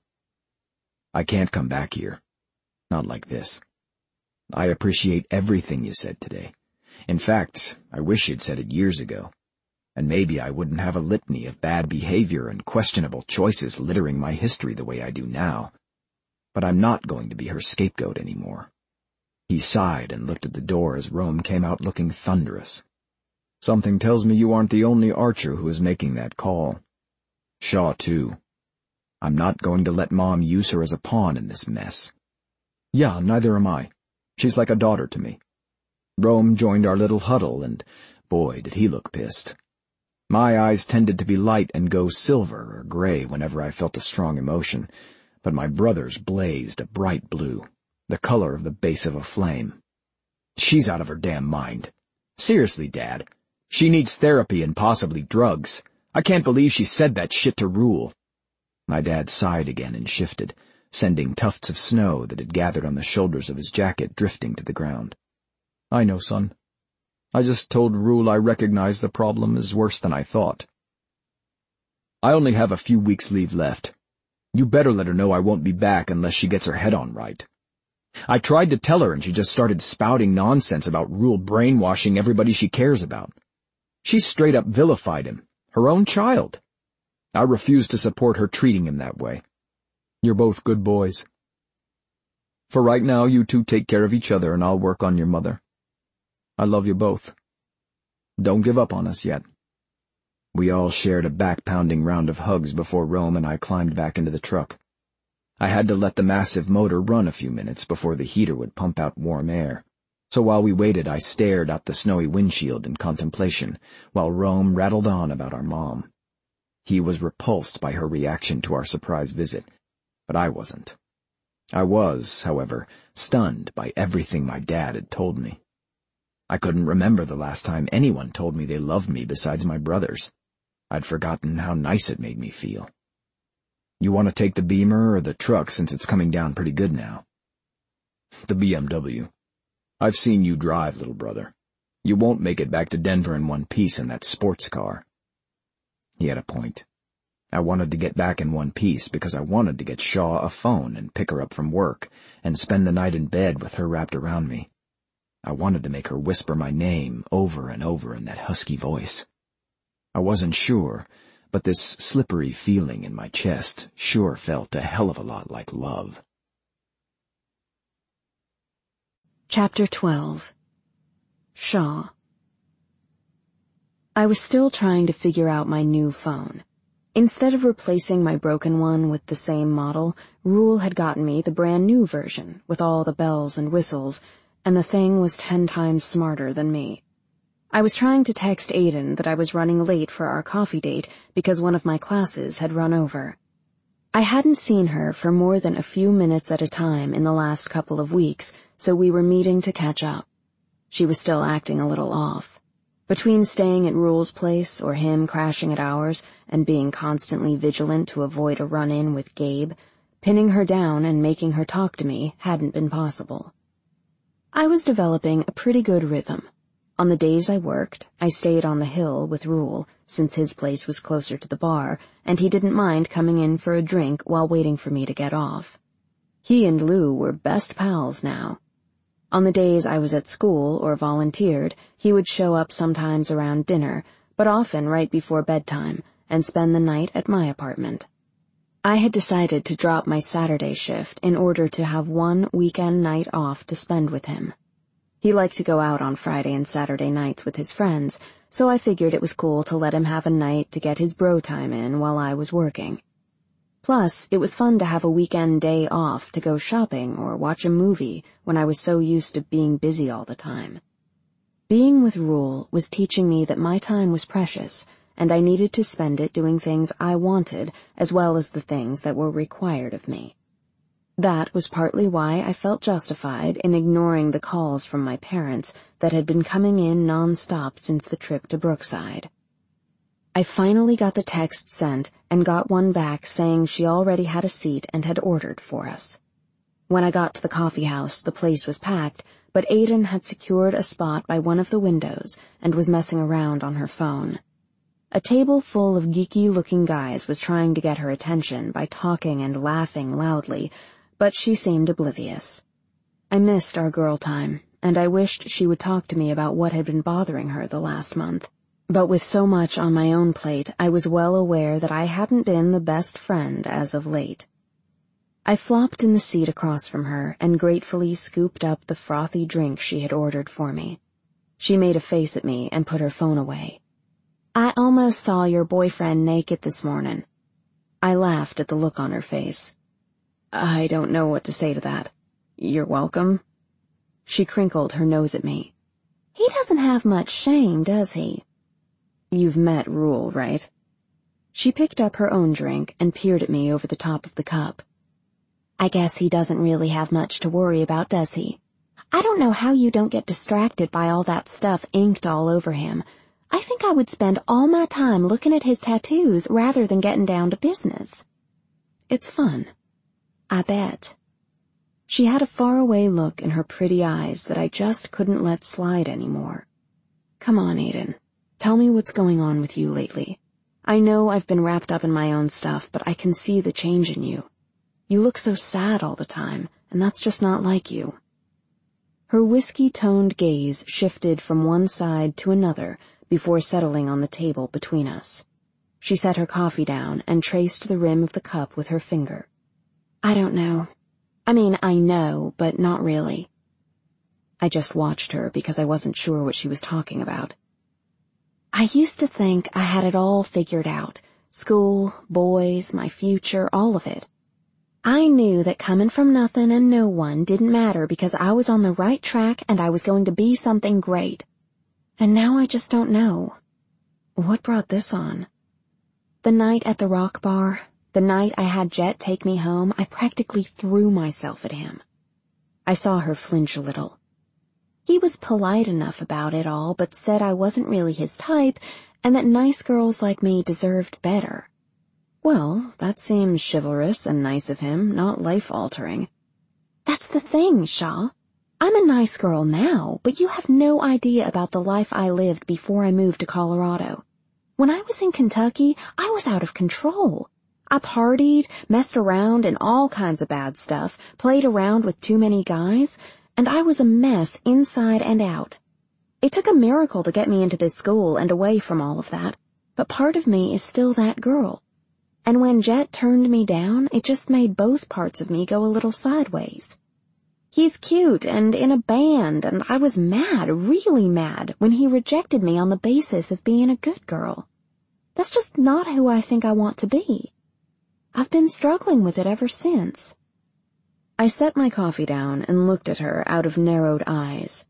I can't come back here. Not like this. I appreciate everything you said today. In fact, I wish you'd said it years ago. And maybe I wouldn't have a litany of bad behavior and questionable choices littering my history the way I do now. But I'm not going to be her scapegoat anymore. He sighed and looked at the door as Rome came out looking thunderous. Something tells me you aren't the only Archer who is making that call. Shaw, too. I'm not going to let Mom use her as a pawn in this mess. Yeah, neither am I. She's like a daughter to me. Rome joined our little huddle, and boy, did he look pissed. My eyes tended to be light and go silver or gray whenever I felt a strong emotion, but my brother's blazed a bright blue, the color of the base of a flame. She's out of her damn mind. Seriously, Dad. She needs therapy and possibly drugs. I can't believe she said that shit to Rule. My dad sighed again and shifted, sending tufts of snow that had gathered on the shoulders of his jacket drifting to the ground. I know, son. I just told Rule I recognize the problem is worse than I thought. I only have a few weeks' leave left. You better let her know I won't be back unless she gets her head on right. I tried to tell her and she just started spouting nonsense about Rule brainwashing everybody she cares about. She straight up vilified him, her own child. I refuse to support her treating him that way. You're both good boys. For right now, you two take care of each other and I'll work on your mother. I love you both. Don't give up on us yet. We all shared a back-pounding round of hugs before Rome and I climbed back into the truck. I had to let the massive motor run a few minutes before the heater would pump out warm air. So while we waited, I stared out the snowy windshield in contemplation, while Rome rattled on about our mom. He was repulsed by her reaction to our surprise visit, but I wasn't. I was, however, stunned by everything my dad had told me. I couldn't remember the last time anyone told me they loved me besides my brothers. I'd forgotten how nice it made me feel. You want to take the Beamer or the truck since it's coming down pretty good now? The B M W. I've seen you drive, little brother. You won't make it back to Denver in one piece in that sports car. He had a point. I wanted to get back in one piece because I wanted to get Shaw a phone and pick her up from work and spend the night in bed with her wrapped around me. I wanted to make her whisper my name over and over in that husky voice. I wasn't sure, but this slippery feeling in my chest sure felt a hell of a lot like love. Chapter twelve. Shaw. I was still trying to figure out my new phone. Instead of replacing my broken one with the same model, Rule had gotten me the brand new version with all the bells and whistles, and the thing was ten times smarter than me. I was trying to text Aiden that I was running late for our coffee date because one of my classes had run over. I hadn't seen her for more than a few minutes at a time in the last couple of weeks, so we were meeting to catch up. She was still acting a little off. Between staying at Rule's place or him crashing at ours and being constantly vigilant to avoid a run-in with Gabe, pinning her down and making her talk to me hadn't been possible. I was developing a pretty good rhythm. On the days I worked, I stayed on the hill with Rule, since his place was closer to the bar, and he didn't mind coming in for a drink while waiting for me to get off. He and Lou were best pals now. On the days I was at school or volunteered, he would show up sometimes around dinner, but often right before bedtime, and spend the night at my apartment. I had decided to drop my Saturday shift in order to have one weekend night off to spend with him. He liked to go out on Friday and Saturday nights with his friends, so I figured it was cool to let him have a night to get his bro time in while I was working. Plus, it was fun to have a weekend day off to go shopping or watch a movie when I was so used to being busy all the time. Being with Rule was teaching me that my time was precious, and I needed to spend it doing things I wanted as well as the things that were required of me. That was partly why I felt justified in ignoring the calls from my parents that had been coming in non-stop since the trip to Brookside. I finally got the text sent and got one back saying she already had a seat and had ordered for us. When I got to the coffee house, the place was packed, but Aiden had secured a spot by one of the windows and was messing around on her phone. A table full of geeky-looking guys was trying to get her attention by talking and laughing loudly, but she seemed oblivious. I missed our girl time, and I wished she would talk to me about what had been bothering her the last month. But with so much on my own plate, I was well aware that I hadn't been the best friend as of late. I flopped in the seat across from her and gratefully scooped up the frothy drink she had ordered for me. She made a face at me and put her phone away. "I almost saw your boyfriend naked this morning." I laughed at the look on her face. "I don't know what to say to that. You're welcome." She crinkled her nose at me. "He doesn't have much shame, does he?" "You've met Rule, right?" She picked up her own drink and peered at me over the top of the cup. "I guess he doesn't really have much to worry about, does he? I don't know how you don't get distracted by all that stuff inked all over him. I think I would spend all my time looking at his tattoos rather than getting down to business." "It's fun." "I bet." She had a faraway look in her pretty eyes that I just couldn't let slide anymore. "Come on, Aiden. Tell me what's going on with you lately. I know I've been wrapped up in my own stuff, but I can see the change in you. You look so sad all the time, and that's just not like you." Her whiskey-toned gaze shifted from one side to another before settling on the table between us. She set her coffee down and traced the rim of the cup with her finger. "I don't know. I mean, I know, but not really." I just watched her because I wasn't sure what she was talking about. "I used to think I had it all figured out. School, boys, my future, all of it. I knew that coming from nothing and no one didn't matter because I was on the right track and I was going to be something great. And now I just don't know." "What brought this on?" "The night at the rock bar, the night I had Jet take me home, I practically threw myself at him." I saw her flinch a little. "He was polite enough about it all, but said I wasn't really his type and that nice girls like me deserved better." Well, that seems chivalrous and nice of him, not life-altering. That's the thing, Shaw. I'm a nice girl now, but you have no idea about the life I lived before I moved to Colorado. When I was in Kentucky, I was out of control. I partied, messed around in all kinds of bad stuff, played around with too many guys, and I was a mess inside and out. It took a miracle to get me into this school and away from all of that, but part of me is still that girl. And when Jet turned me down, it just made both parts of me go a little sideways. He's cute and in a band, and I was mad, really mad, when he rejected me on the basis of being a good girl. That's just not who I think I want to be. I've been struggling with it ever since. I set my coffee down and looked at her out of narrowed eyes.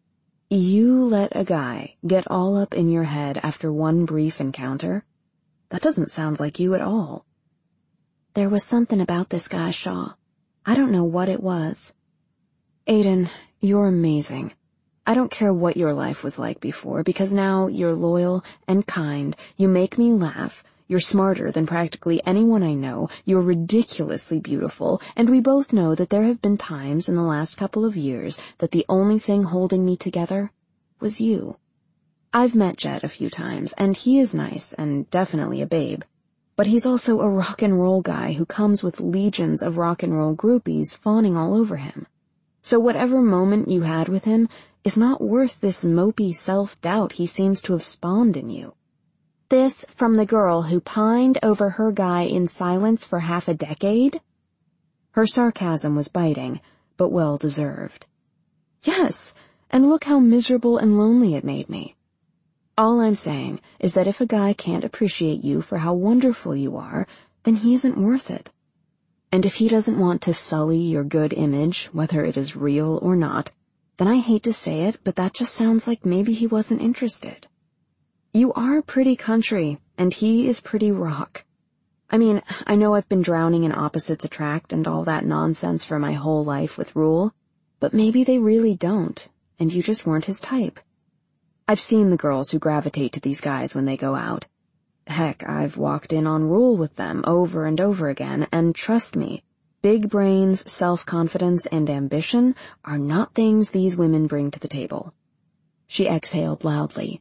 You let a guy get all up in your head after one brief encounter? That doesn't sound like you at all. There was something about this guy, Shaw. I don't know what it was. Aiden, you're amazing. I don't care what your life was like before, because now you're loyal and kind, you make me laugh, you're smarter than practically anyone I know, you're ridiculously beautiful, and we both know that there have been times in the last couple of years that the only thing holding me together was you. I've met Jet a few times, and he is nice and definitely a babe, but he's also a rock and roll guy who comes with legions of rock and roll groupies fawning all over him. So whatever moment you had with him is not worth this mopey self-doubt he seems to have spawned in you. This from the girl who pined over her guy in silence for half a decade? Her sarcasm was biting, but well-deserved. Yes, and look how miserable and lonely it made me. All I'm saying is that if a guy can't appreciate you for how wonderful you are, then he isn't worth it. And if he doesn't want to sully your good image, whether it is real or not, then I hate to say it, but that just sounds like maybe he wasn't interested. You are pretty country, and he is pretty rock. I mean, I know I've been drowning in opposites attract and all that nonsense for my whole life with Rule, but maybe they really don't, and you just weren't his type. I've seen the girls who gravitate to these guys when they go out. Heck, I've walked in on Rule with them over and over again, and trust me, big brains, self-confidence, and ambition are not things these women bring to the table. She exhaled loudly.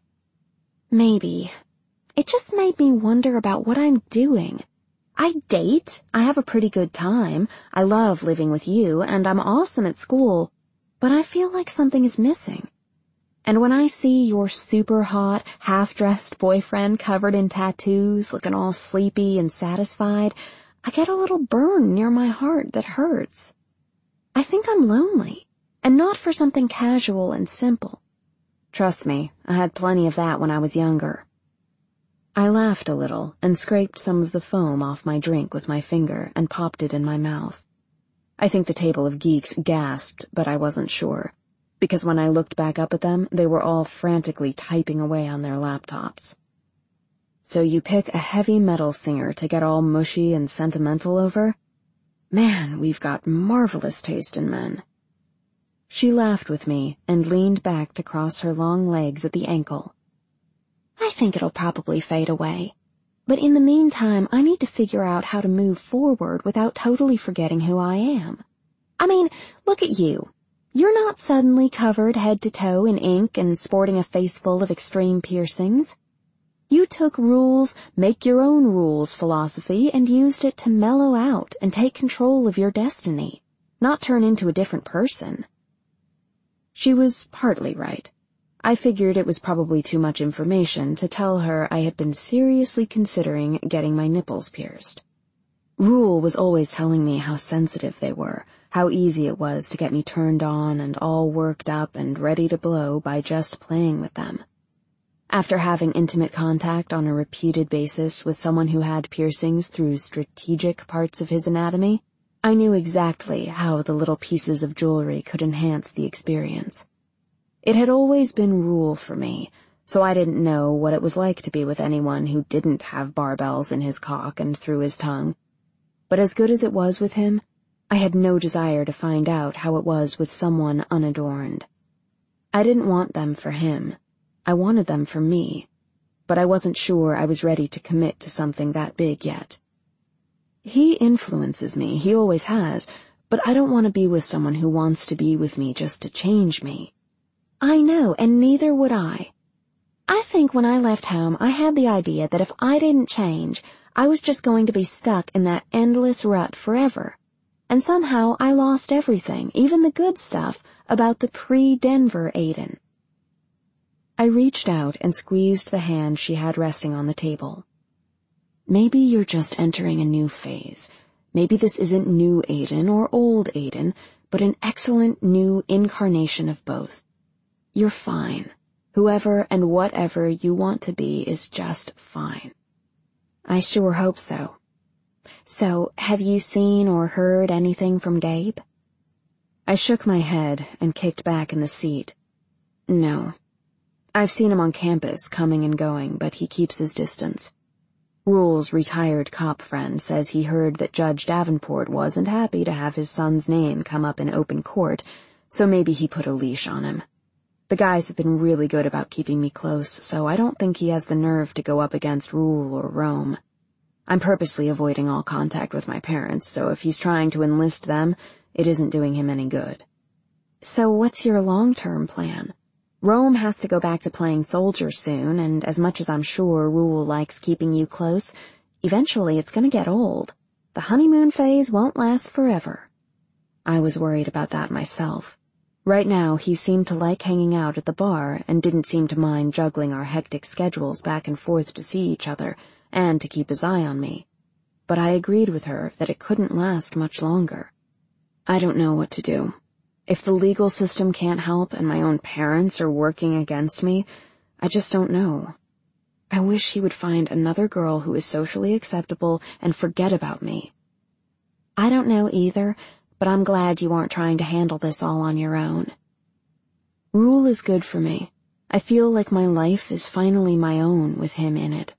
Maybe. It just made me wonder about what I'm doing. I date, I have a pretty good time, I love living with you, and I'm awesome at school, but I feel like something is missing. And when I see your super hot, half-dressed boyfriend covered in tattoos, looking all sleepy and satisfied, I get a little burn near my heart that hurts. I think I'm lonely, and not for something casual and simple. Trust me, I had plenty of that when I was younger. I laughed a little and scraped some of the foam off my drink with my finger and popped it in my mouth. I think the table of geeks gasped, but I wasn't sure, because when I looked back up at them, they were all frantically typing away on their laptops. So you pick a heavy metal singer to get all mushy and sentimental over? Man, we've got marvelous taste in men. She laughed with me and leaned back to cross her long legs at the ankle. I think it'll probably fade away. But in the meantime, I need to figure out how to move forward without totally forgetting who I am. I mean, look at you. You're not suddenly covered head to toe in ink and sporting a face full of extreme piercings. You took Rule's make your own rules philosophy and used it to mellow out and take control of your destiny, not turn into a different person. She was partly right. I figured it was probably too much information to tell her I had been seriously considering getting my nipples pierced. Rule was always telling me how sensitive they were, how easy it was to get me turned on and all worked up and ready to blow by just playing with them. After having intimate contact on a repeated basis with someone who had piercings through strategic parts of his anatomy, I knew exactly how the little pieces of jewelry could enhance the experience. It had always been Rule for me, so I didn't know what it was like to be with anyone who didn't have barbells in his cock and through his tongue. But as good as it was with him, I had no desire to find out how it was with someone unadorned. I didn't want them for him. I wanted them for me, but I wasn't sure I was ready to commit to something that big yet. He influences me, he always has, but I don't want to be with someone who wants to be with me just to change me. I know, and neither would I. I think when I left home, I had the idea that if I didn't change, I was just going to be stuck in that endless rut forever. And somehow I lost everything, even the good stuff, about the pre-Denver Aiden. I reached out and squeezed the hand she had resting on the table. Maybe you're just entering a new phase. Maybe this isn't new Aiden or old Aiden, but an excellent new incarnation of both. You're fine. Whoever and whatever you want to be is just fine. I sure hope so. So, have you seen or heard anything from Gabe? I shook my head and kicked back in the seat. No. I've seen him on campus, coming and going, but he keeps his distance. Rule's retired cop friend says he heard that Judge Davenport wasn't happy to have his son's name come up in open court, so maybe he put a leash on him. The guys have been really good about keeping me close, so I don't think he has the nerve to go up against Rule or Rome. I'm purposely avoiding all contact with my parents, so if he's trying to enlist them, it isn't doing him any good. So what's your long-term plan? Rome has to go back to playing soldier soon, and as much as I'm sure Rule likes keeping you close, eventually it's gonna get old. The honeymoon phase won't last forever. I was worried about that myself. Right now, he seemed to like hanging out at the bar and didn't seem to mind juggling our hectic schedules back and forth to see each other and to keep his eye on me. But I agreed with her that it couldn't last much longer. I don't know what to do. If the legal system can't help and my own parents are working against me, I just don't know. I wish he would find another girl who is socially acceptable and forget about me. I don't know either, but I'm glad you aren't trying to handle this all on your own. Rule is good for me. I feel like my life is finally my own with him in it.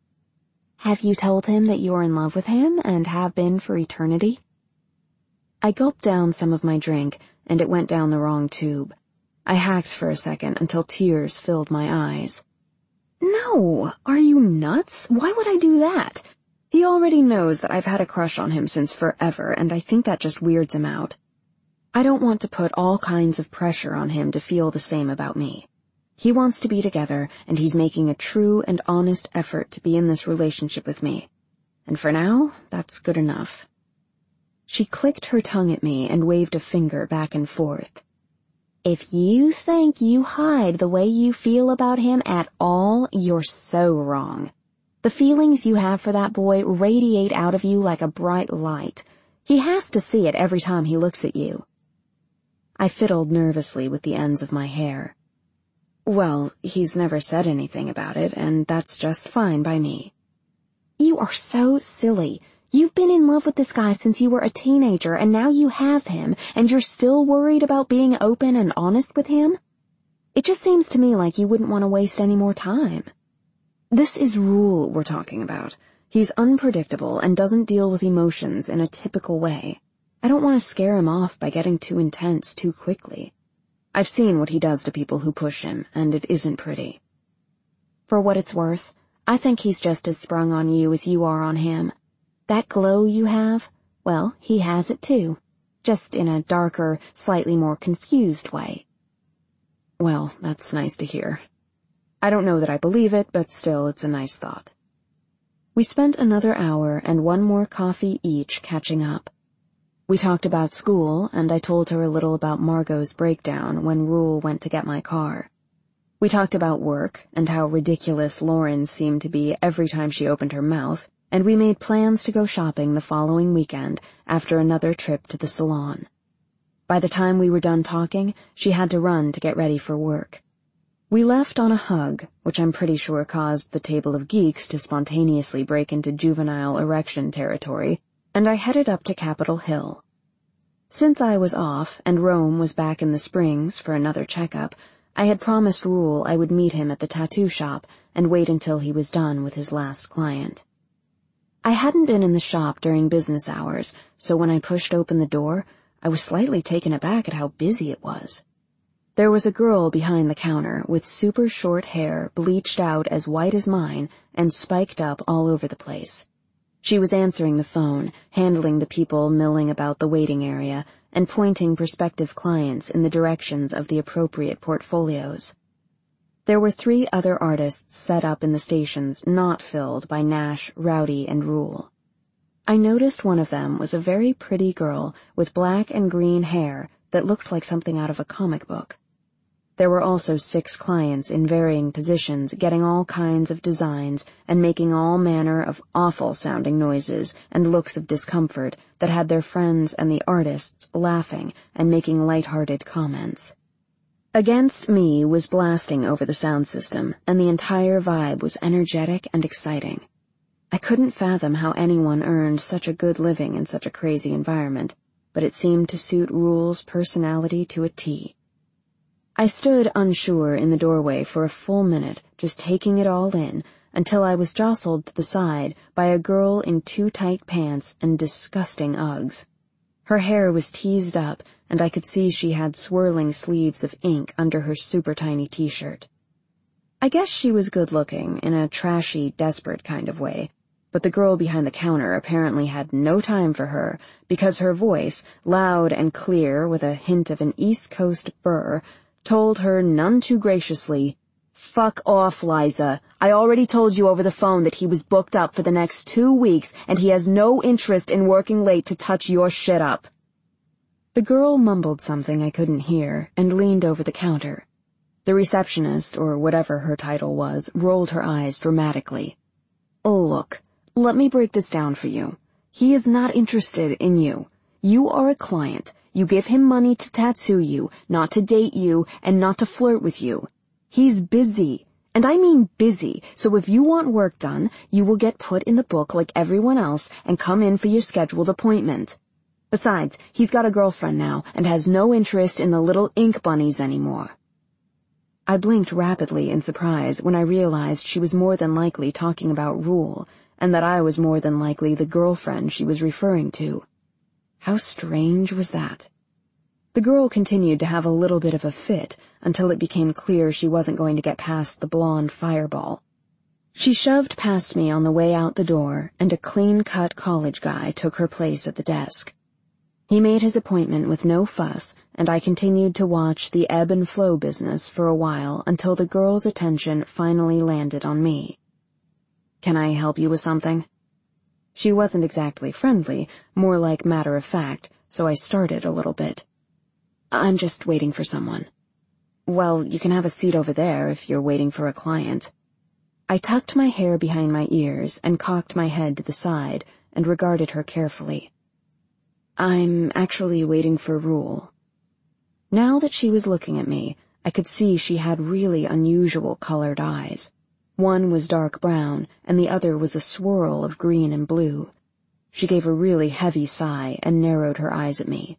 Have you told him that you are in love with him and have been for eternity? I gulped down some of my drink, and it went down the wrong tube. I hacked for a second until tears filled my eyes. No, are you nuts? Why would I do that? He already knows that I've had a crush on him since forever, and I think that just weirds him out. I don't want to put all kinds of pressure on him to feel the same about me. He wants to be together, and he's making a true and honest effort to be in this relationship with me. And for now, that's good enough. She clicked her tongue at me and waved a finger back and forth. If you think you hide the way you feel about him at all, you're so wrong. The feelings you have for that boy radiate out of you like a bright light. He has to see it every time he looks at you. I fiddled nervously with the ends of my hair. Well, he's never said anything about it, and that's just fine by me. You are so silly. You've been in love with this guy since you were a teenager, and now you have him, and you're still worried about being open and honest with him? It just seems to me like you wouldn't want to waste any more time. This is Rule we're talking about. He's unpredictable and doesn't deal with emotions in a typical way. I don't want to scare him off by getting too intense too quickly. I've seen what he does to people who push him, and it isn't pretty. For what it's worth, I think he's just as sprung on you as you are on him. That glow you have, well, he has it too, just in a darker, slightly more confused way. Well, that's nice to hear. I don't know that I believe it, but still, it's a nice thought. We spent another hour and one more coffee each catching up. We talked about school, and I told her a little about Margot's breakdown when Rule went to get my car. We talked about work and how ridiculous Lauren seemed to be every time she opened her mouth, and we made plans to go shopping the following weekend after another trip to the salon. By the time we were done talking, she had to run to get ready for work. We left on a hug, which I'm pretty sure caused the table of geeks to spontaneously break into juvenile erection territory, and I headed up to Capitol Hill. Since I was off and Rome was back in the Springs for another checkup, I had promised Rule I would meet him at the tattoo shop and wait until he was done with his last client. I hadn't been in the shop during business hours, so when I pushed open the door, I was slightly taken aback at how busy it was. There was a girl behind the counter with super short hair bleached out as white as mine and spiked up all over the place. She was answering the phone, handling the people milling about the waiting area, and pointing prospective clients in the directions of the appropriate portfolios. There were three other artists set up in the stations not filled by Nash, Rowdy, and Rule. I noticed one of them was a very pretty girl with black and green hair that looked like something out of a comic book. There were also six clients in varying positions getting all kinds of designs and making all manner of awful-sounding noises and looks of discomfort that had their friends and the artists laughing and making light-hearted comments. Against Me was blasting over the sound system, and the entire vibe was energetic and exciting. I couldn't fathom how anyone earned such a good living in such a crazy environment, but it seemed to suit Rule's personality to a T. I stood unsure in the doorway for a full minute, just taking it all in, until I was jostled to the side by a girl in too tight pants and disgusting Uggs. Her hair was teased up, and I could see she had swirling sleeves of ink under her super tiny t-shirt. I guess she was good-looking in a trashy, desperate kind of way, but the girl behind the counter apparently had no time for her because her voice, loud and clear with a hint of an East Coast burr, told her none too graciously, "Fuck off, Liza. I already told you over the phone that he was booked up for the next two weeks and he has no interest in working late to touch your shit up." The girl mumbled something I couldn't hear and leaned over the counter. The receptionist, or whatever her title was, rolled her eyes dramatically. "Oh, look, let me break this down for you. He is not interested in you. You are a client. You give him money to tattoo you, not to date you, and not to flirt with you. He's busy, and I mean busy, so if you want work done, you will get put in the book like everyone else and come in for your scheduled appointment. Besides, he's got a girlfriend now and has no interest in the little ink bunnies anymore." I blinked rapidly in surprise when I realized she was more than likely talking about Rule, and that I was more than likely the girlfriend she was referring to. How strange was that? The girl continued to have a little bit of a fit until it became clear she wasn't going to get past the blonde fireball. She shoved past me on the way out the door, and a clean-cut college guy took her place at the desk. He made his appointment with no fuss, and I continued to watch the ebb and flow business for a while until the girl's attention finally landed on me. "Can I help you with something?" She wasn't exactly friendly, more like matter-of-fact, so I started a little bit. "I'm just waiting for someone." "Well, you can have a seat over there if you're waiting for a client." I tucked my hair behind my ears and cocked my head to the side and regarded her carefully. "I'm actually waiting for Rule." Now that she was looking at me, I could see she had really unusual colored eyes. One was dark brown, and the other was a swirl of green and blue. She gave a really heavy sigh and narrowed her eyes at me.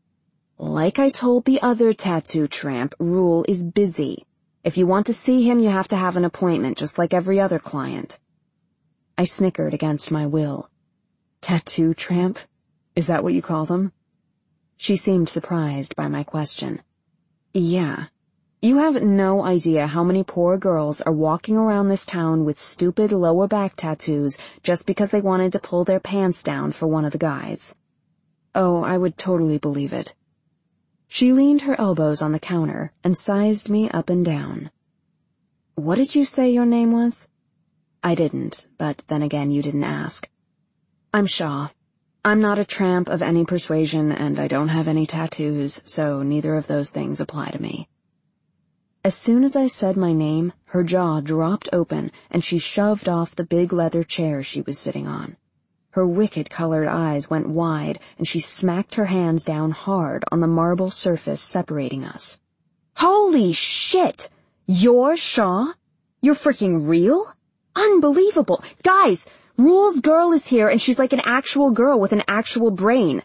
"Like I told the other tattoo tramp, Rule is busy. If you want to see him, you have to have an appointment, just like every other client." I snickered against my will. "Tattoo tramp? Is that what you call them?" She seemed surprised by my question. "Yeah. You have no idea how many poor girls are walking around this town with stupid lower back tattoos just because they wanted to pull their pants down for one of the guys." "Oh, I would totally believe it." She leaned her elbows on the counter and sized me up and down. "What did you say your name was?" "I didn't, but then again you didn't ask." "I'm Shaw. I'm not a tramp of any persuasion, and I don't have any tattoos, so neither of those things apply to me." As soon as I said my name, her jaw dropped open, and she shoved off the big leather chair she was sitting on. Her wicked-colored eyes went wide, and she smacked her hands down hard on the marble surface separating us. "Holy shit! You're Shaw? You're freaking real? Unbelievable! Guys, Rule's girl is here, and she's like an actual girl with an actual brain.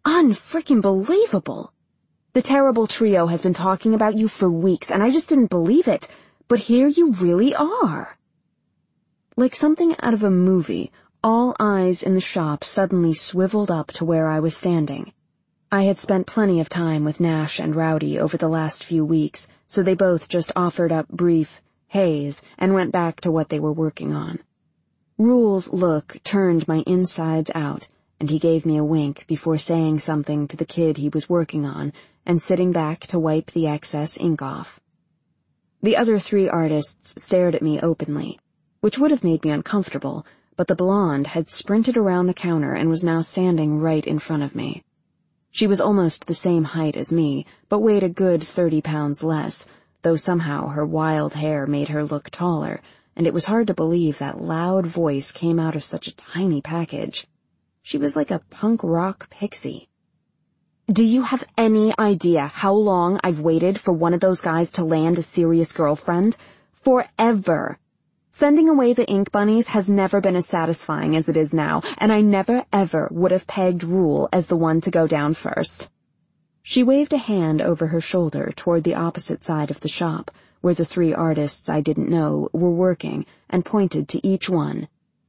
Un-freaking-believable! The terrible trio has been talking about you for weeks, and I just didn't believe it, but here you really are." Like something out of a movie, all eyes in the shop suddenly swiveled up to where I was standing. I had spent plenty of time with Nash and Rowdy over the last few weeks, so they both just offered up brief "heys" and went back to what they were working on. Rule's look turned my insides out, and he gave me a wink before saying something to the kid he was working on and sitting back to wipe the excess ink off. The other three artists stared at me openly, which would have made me uncomfortable, but the blonde had sprinted around the counter and was now standing right in front of me. She was almost the same height as me, but weighed a good thirty pounds less, though somehow her wild hair made her look taller, and it was hard to believe that loud voice came out of such a tiny package. She was like a punk rock pixie. "Do you have any idea how long I've waited for one of those guys to land a serious girlfriend? Forever. Sending away the ink bunnies has never been as satisfying as it is now, and I never ever would have pegged Rule as the one to go down first." She waved a hand over her shoulder toward the opposite side of the shop, where the three artists I didn't know were working, and pointed to each one.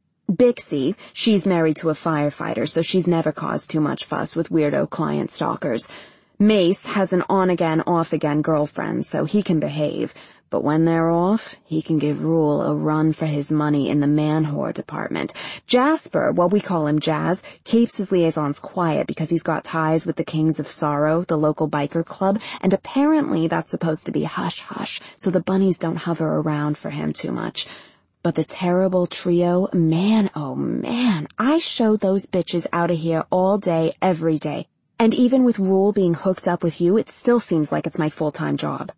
"Bixie, she's married to a firefighter, so she's never caused too much fuss with weirdo client stalkers. Mace has an on-again, off-again girlfriend, so he can behave. But when they're off, he can give Rule a run for his money in the man-whore department. Jasper, well, we call him Jazz, keeps his liaisons quiet because he's got ties with the Kings of Sorrow, the local biker club, and apparently that's supposed to be hush-hush, so the bunnies don't hover around for him too much. But the terrible trio, man, oh man, I showed those bitches out of here all day, every day. And even with Rule being hooked up with you, it still seems like it's my full-time job."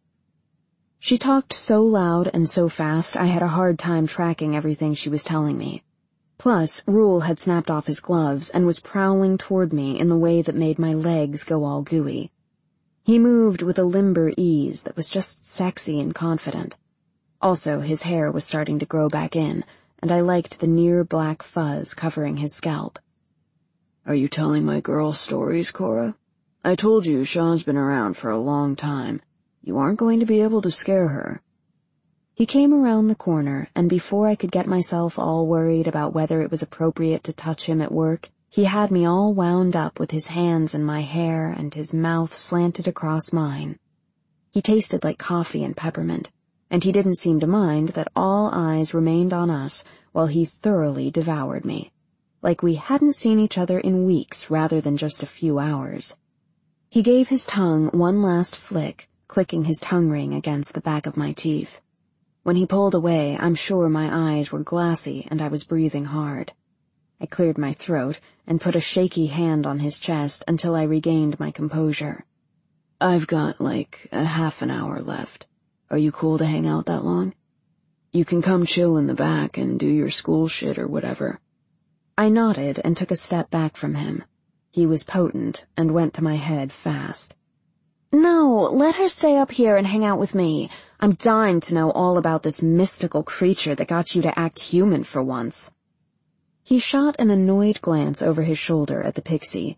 She talked so loud and so fast I had a hard time tracking everything she was telling me. Plus, Rule had snapped off his gloves and was prowling toward me in the way that made my legs go all gooey. He moved with a limber ease that was just sexy and confident. Also, his hair was starting to grow back in, and I liked the near black fuzz covering his scalp. "Are you telling my girl stories, Cora? I told you Shaw's been around for a long time. You aren't going to be able to scare her." He came around the corner, and before I could get myself all worried about whether it was appropriate to touch him at work, he had me all wound up with his hands in my hair and his mouth slanted across mine. He tasted like coffee and peppermint, and he didn't seem to mind that all eyes remained on us while he thoroughly devoured me, like we hadn't seen each other in weeks rather than just a few hours. He gave his tongue one last flick, clicking his tongue ring against the back of my teeth. When he pulled away, I'm sure my eyes were glassy and I was breathing hard. I cleared my throat and put a shaky hand on his chest until I regained my composure. "I've got, like, a half an hour left. Are you cool to hang out that long? You can come chill in the back and do your school shit or whatever." I nodded and took a step back from him. He was potent and went to my head fast. "No, let her stay up here and hang out with me. I'm dying to know all about this mystical creature that got you to act human for once." He shot an annoyed glance over his shoulder at the pixie.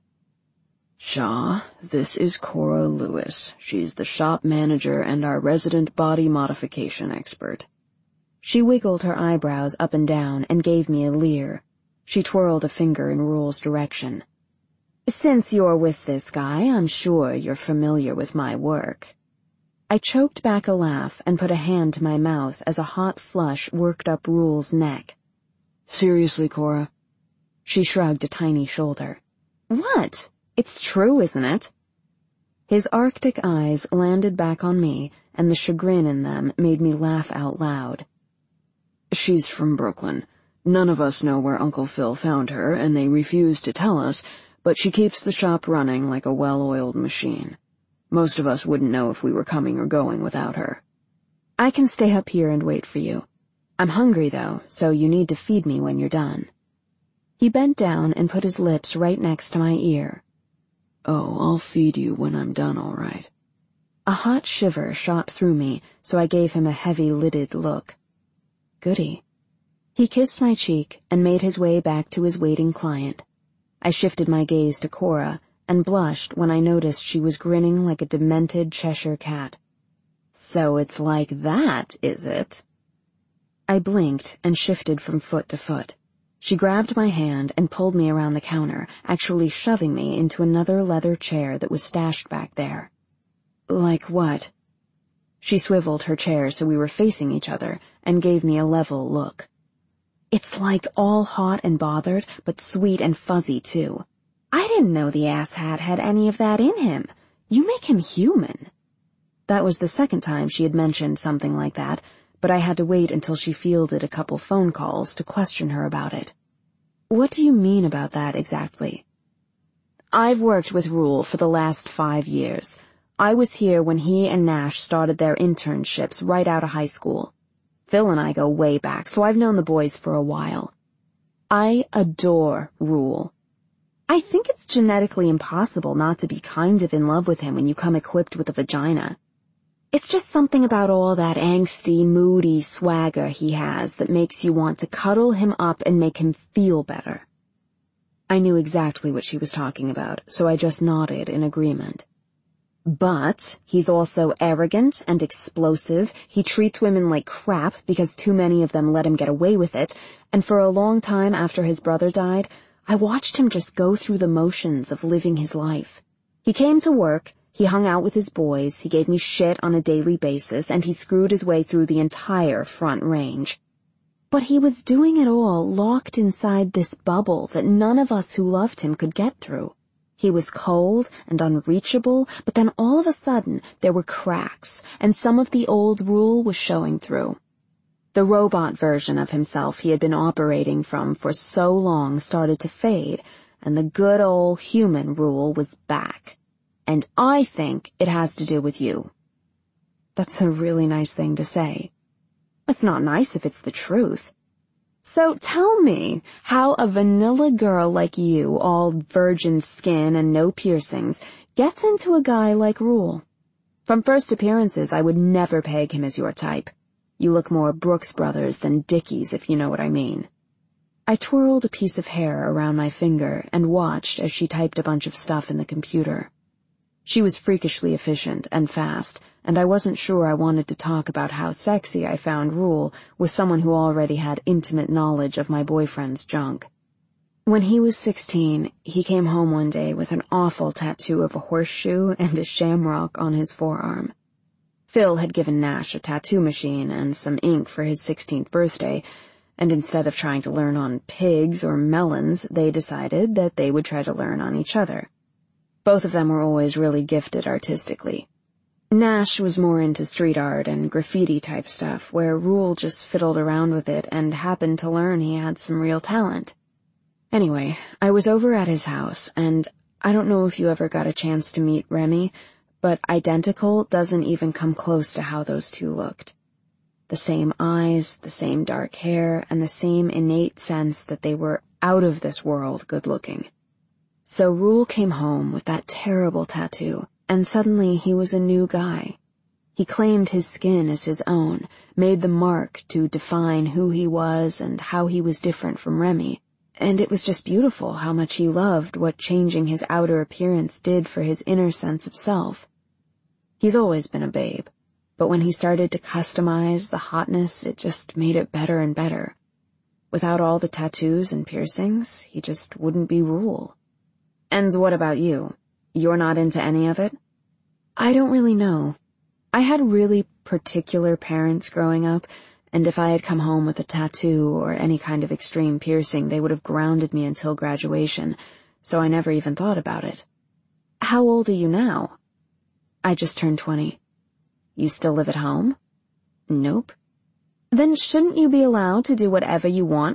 "Shaw, this is Cora Lewis. She's the shop manager and our resident body modification expert." She wiggled her eyebrows up and down and gave me a leer. She twirled a finger in Rule's direction. "Since you're with this guy, I'm sure you're familiar with my work." I choked back a laugh and put a hand to my mouth as a hot flush worked up Rule's neck. "Seriously, Cora?" She shrugged a tiny shoulder. "What? It's true, isn't it?" His Arctic eyes landed back on me, and the chagrin in them made me laugh out loud. "She's from Brooklyn. None of us know where Uncle Phil found her, and they refuse to tell us, but she keeps the shop running like a well-oiled machine. Most of us wouldn't know if we were coming or going without her." "I can stay up here and wait for you. I'm hungry, though, so you need to feed me when you're done." He bent down and put his lips right next to my ear. "Oh, I'll feed you when I'm done, all right." A hot shiver shot through me, so I gave him a heavy-lidded look. Goody. He kissed my cheek and made his way back to his waiting client. I shifted my gaze to Cora and blushed when I noticed she was grinning like a demented Cheshire cat. "So it's like that, is it?" I blinked and shifted from foot to foot. She grabbed my hand and pulled me around the counter, actually shoving me into another leather chair that was stashed back there. "Like what?" She swiveled her chair so we were facing each other and gave me a level look. It's like all hot and bothered, but sweet and fuzzy too. I didn't know the asshat had any of that in him. You make him human. That was the second time she had mentioned something like that, but I had to wait until she fielded a couple phone calls to question her about it. What do you mean about that exactly? I've worked with Rule for the last five years. I was here when he and Nash started their internships right out of high school. Phil and I go way back, so I've known the boys for a while. I adore Rule. I think it's genetically impossible not to be kind of in love with him when you come equipped with a vagina. It's just something about all that angsty, moody swagger he has that makes you want to cuddle him up and make him feel better. I knew exactly what she was talking about, so I just nodded in agreement. But he's also arrogant and explosive. He treats women like crap because too many of them let him get away with it, and for a long time after his brother died, I watched him just go through the motions of living his life. He came to work, he hung out with his boys, he gave me shit on a daily basis, and he screwed his way through the entire Front Range. But he was doing it all locked inside this bubble that none of us who loved him could get through. He was cold and unreachable, but then all of a sudden there were cracks, and some of the old Rule was showing through. The robot version of himself he had been operating from for so long started to fade, and the good old human Rule was back. And I think it has to do with you. That's a really nice thing to say. It's not nice if it's the truth. So tell me how a vanilla girl like you, all virgin skin and no piercings, gets into a guy like Rule. From first appearances, I would never peg him as your type. You look more Brooks Brothers than Dickies, if you know what I mean. I twirled a piece of hair around my finger and watched as she typed a bunch of stuff in the computer. She was freakishly efficient and fast, and I wasn't sure I wanted to talk about how sexy I found Rule with someone who already had intimate knowledge of my boyfriend's junk. When he was sixteen, he came home one day with an awful tattoo of a horseshoe and a shamrock on his forearm. Phil had given Nash a tattoo machine and some ink for his sixteenth birthday, and instead of trying to learn on pigs or melons, they decided that they would try to learn on each other. Both of them were always really gifted artistically. Nash was more into street art and graffiti-type stuff, where Rule just fiddled around with it and happened to learn he had some real talent. Anyway, I was over at his house, and I don't know if you ever got a chance to meet Remy, but identical doesn't even come close to how those two looked. The same eyes, the same dark hair, and the same innate sense that they were out of this world good-looking. So Rule came home with that terrible tattoo, and suddenly he was a new guy. He claimed his skin as his own, made the mark to define who he was and how he was different from Remy, and it was just beautiful how much he loved what changing his outer appearance did for his inner sense of self. He's always been a babe, but when he started to customize the hotness, it just made it better and better. Without all the tattoos and piercings, he just wouldn't be Rule. And what about you? You're not into any of it? I don't really know. I had really particular parents growing up, and if I had come home with a tattoo or any kind of extreme piercing, they would have grounded me until graduation, so I never even thought about it. How old are you now? I just turned twenty. You still live at home? Nope. Then shouldn't you be allowed to do whatever you want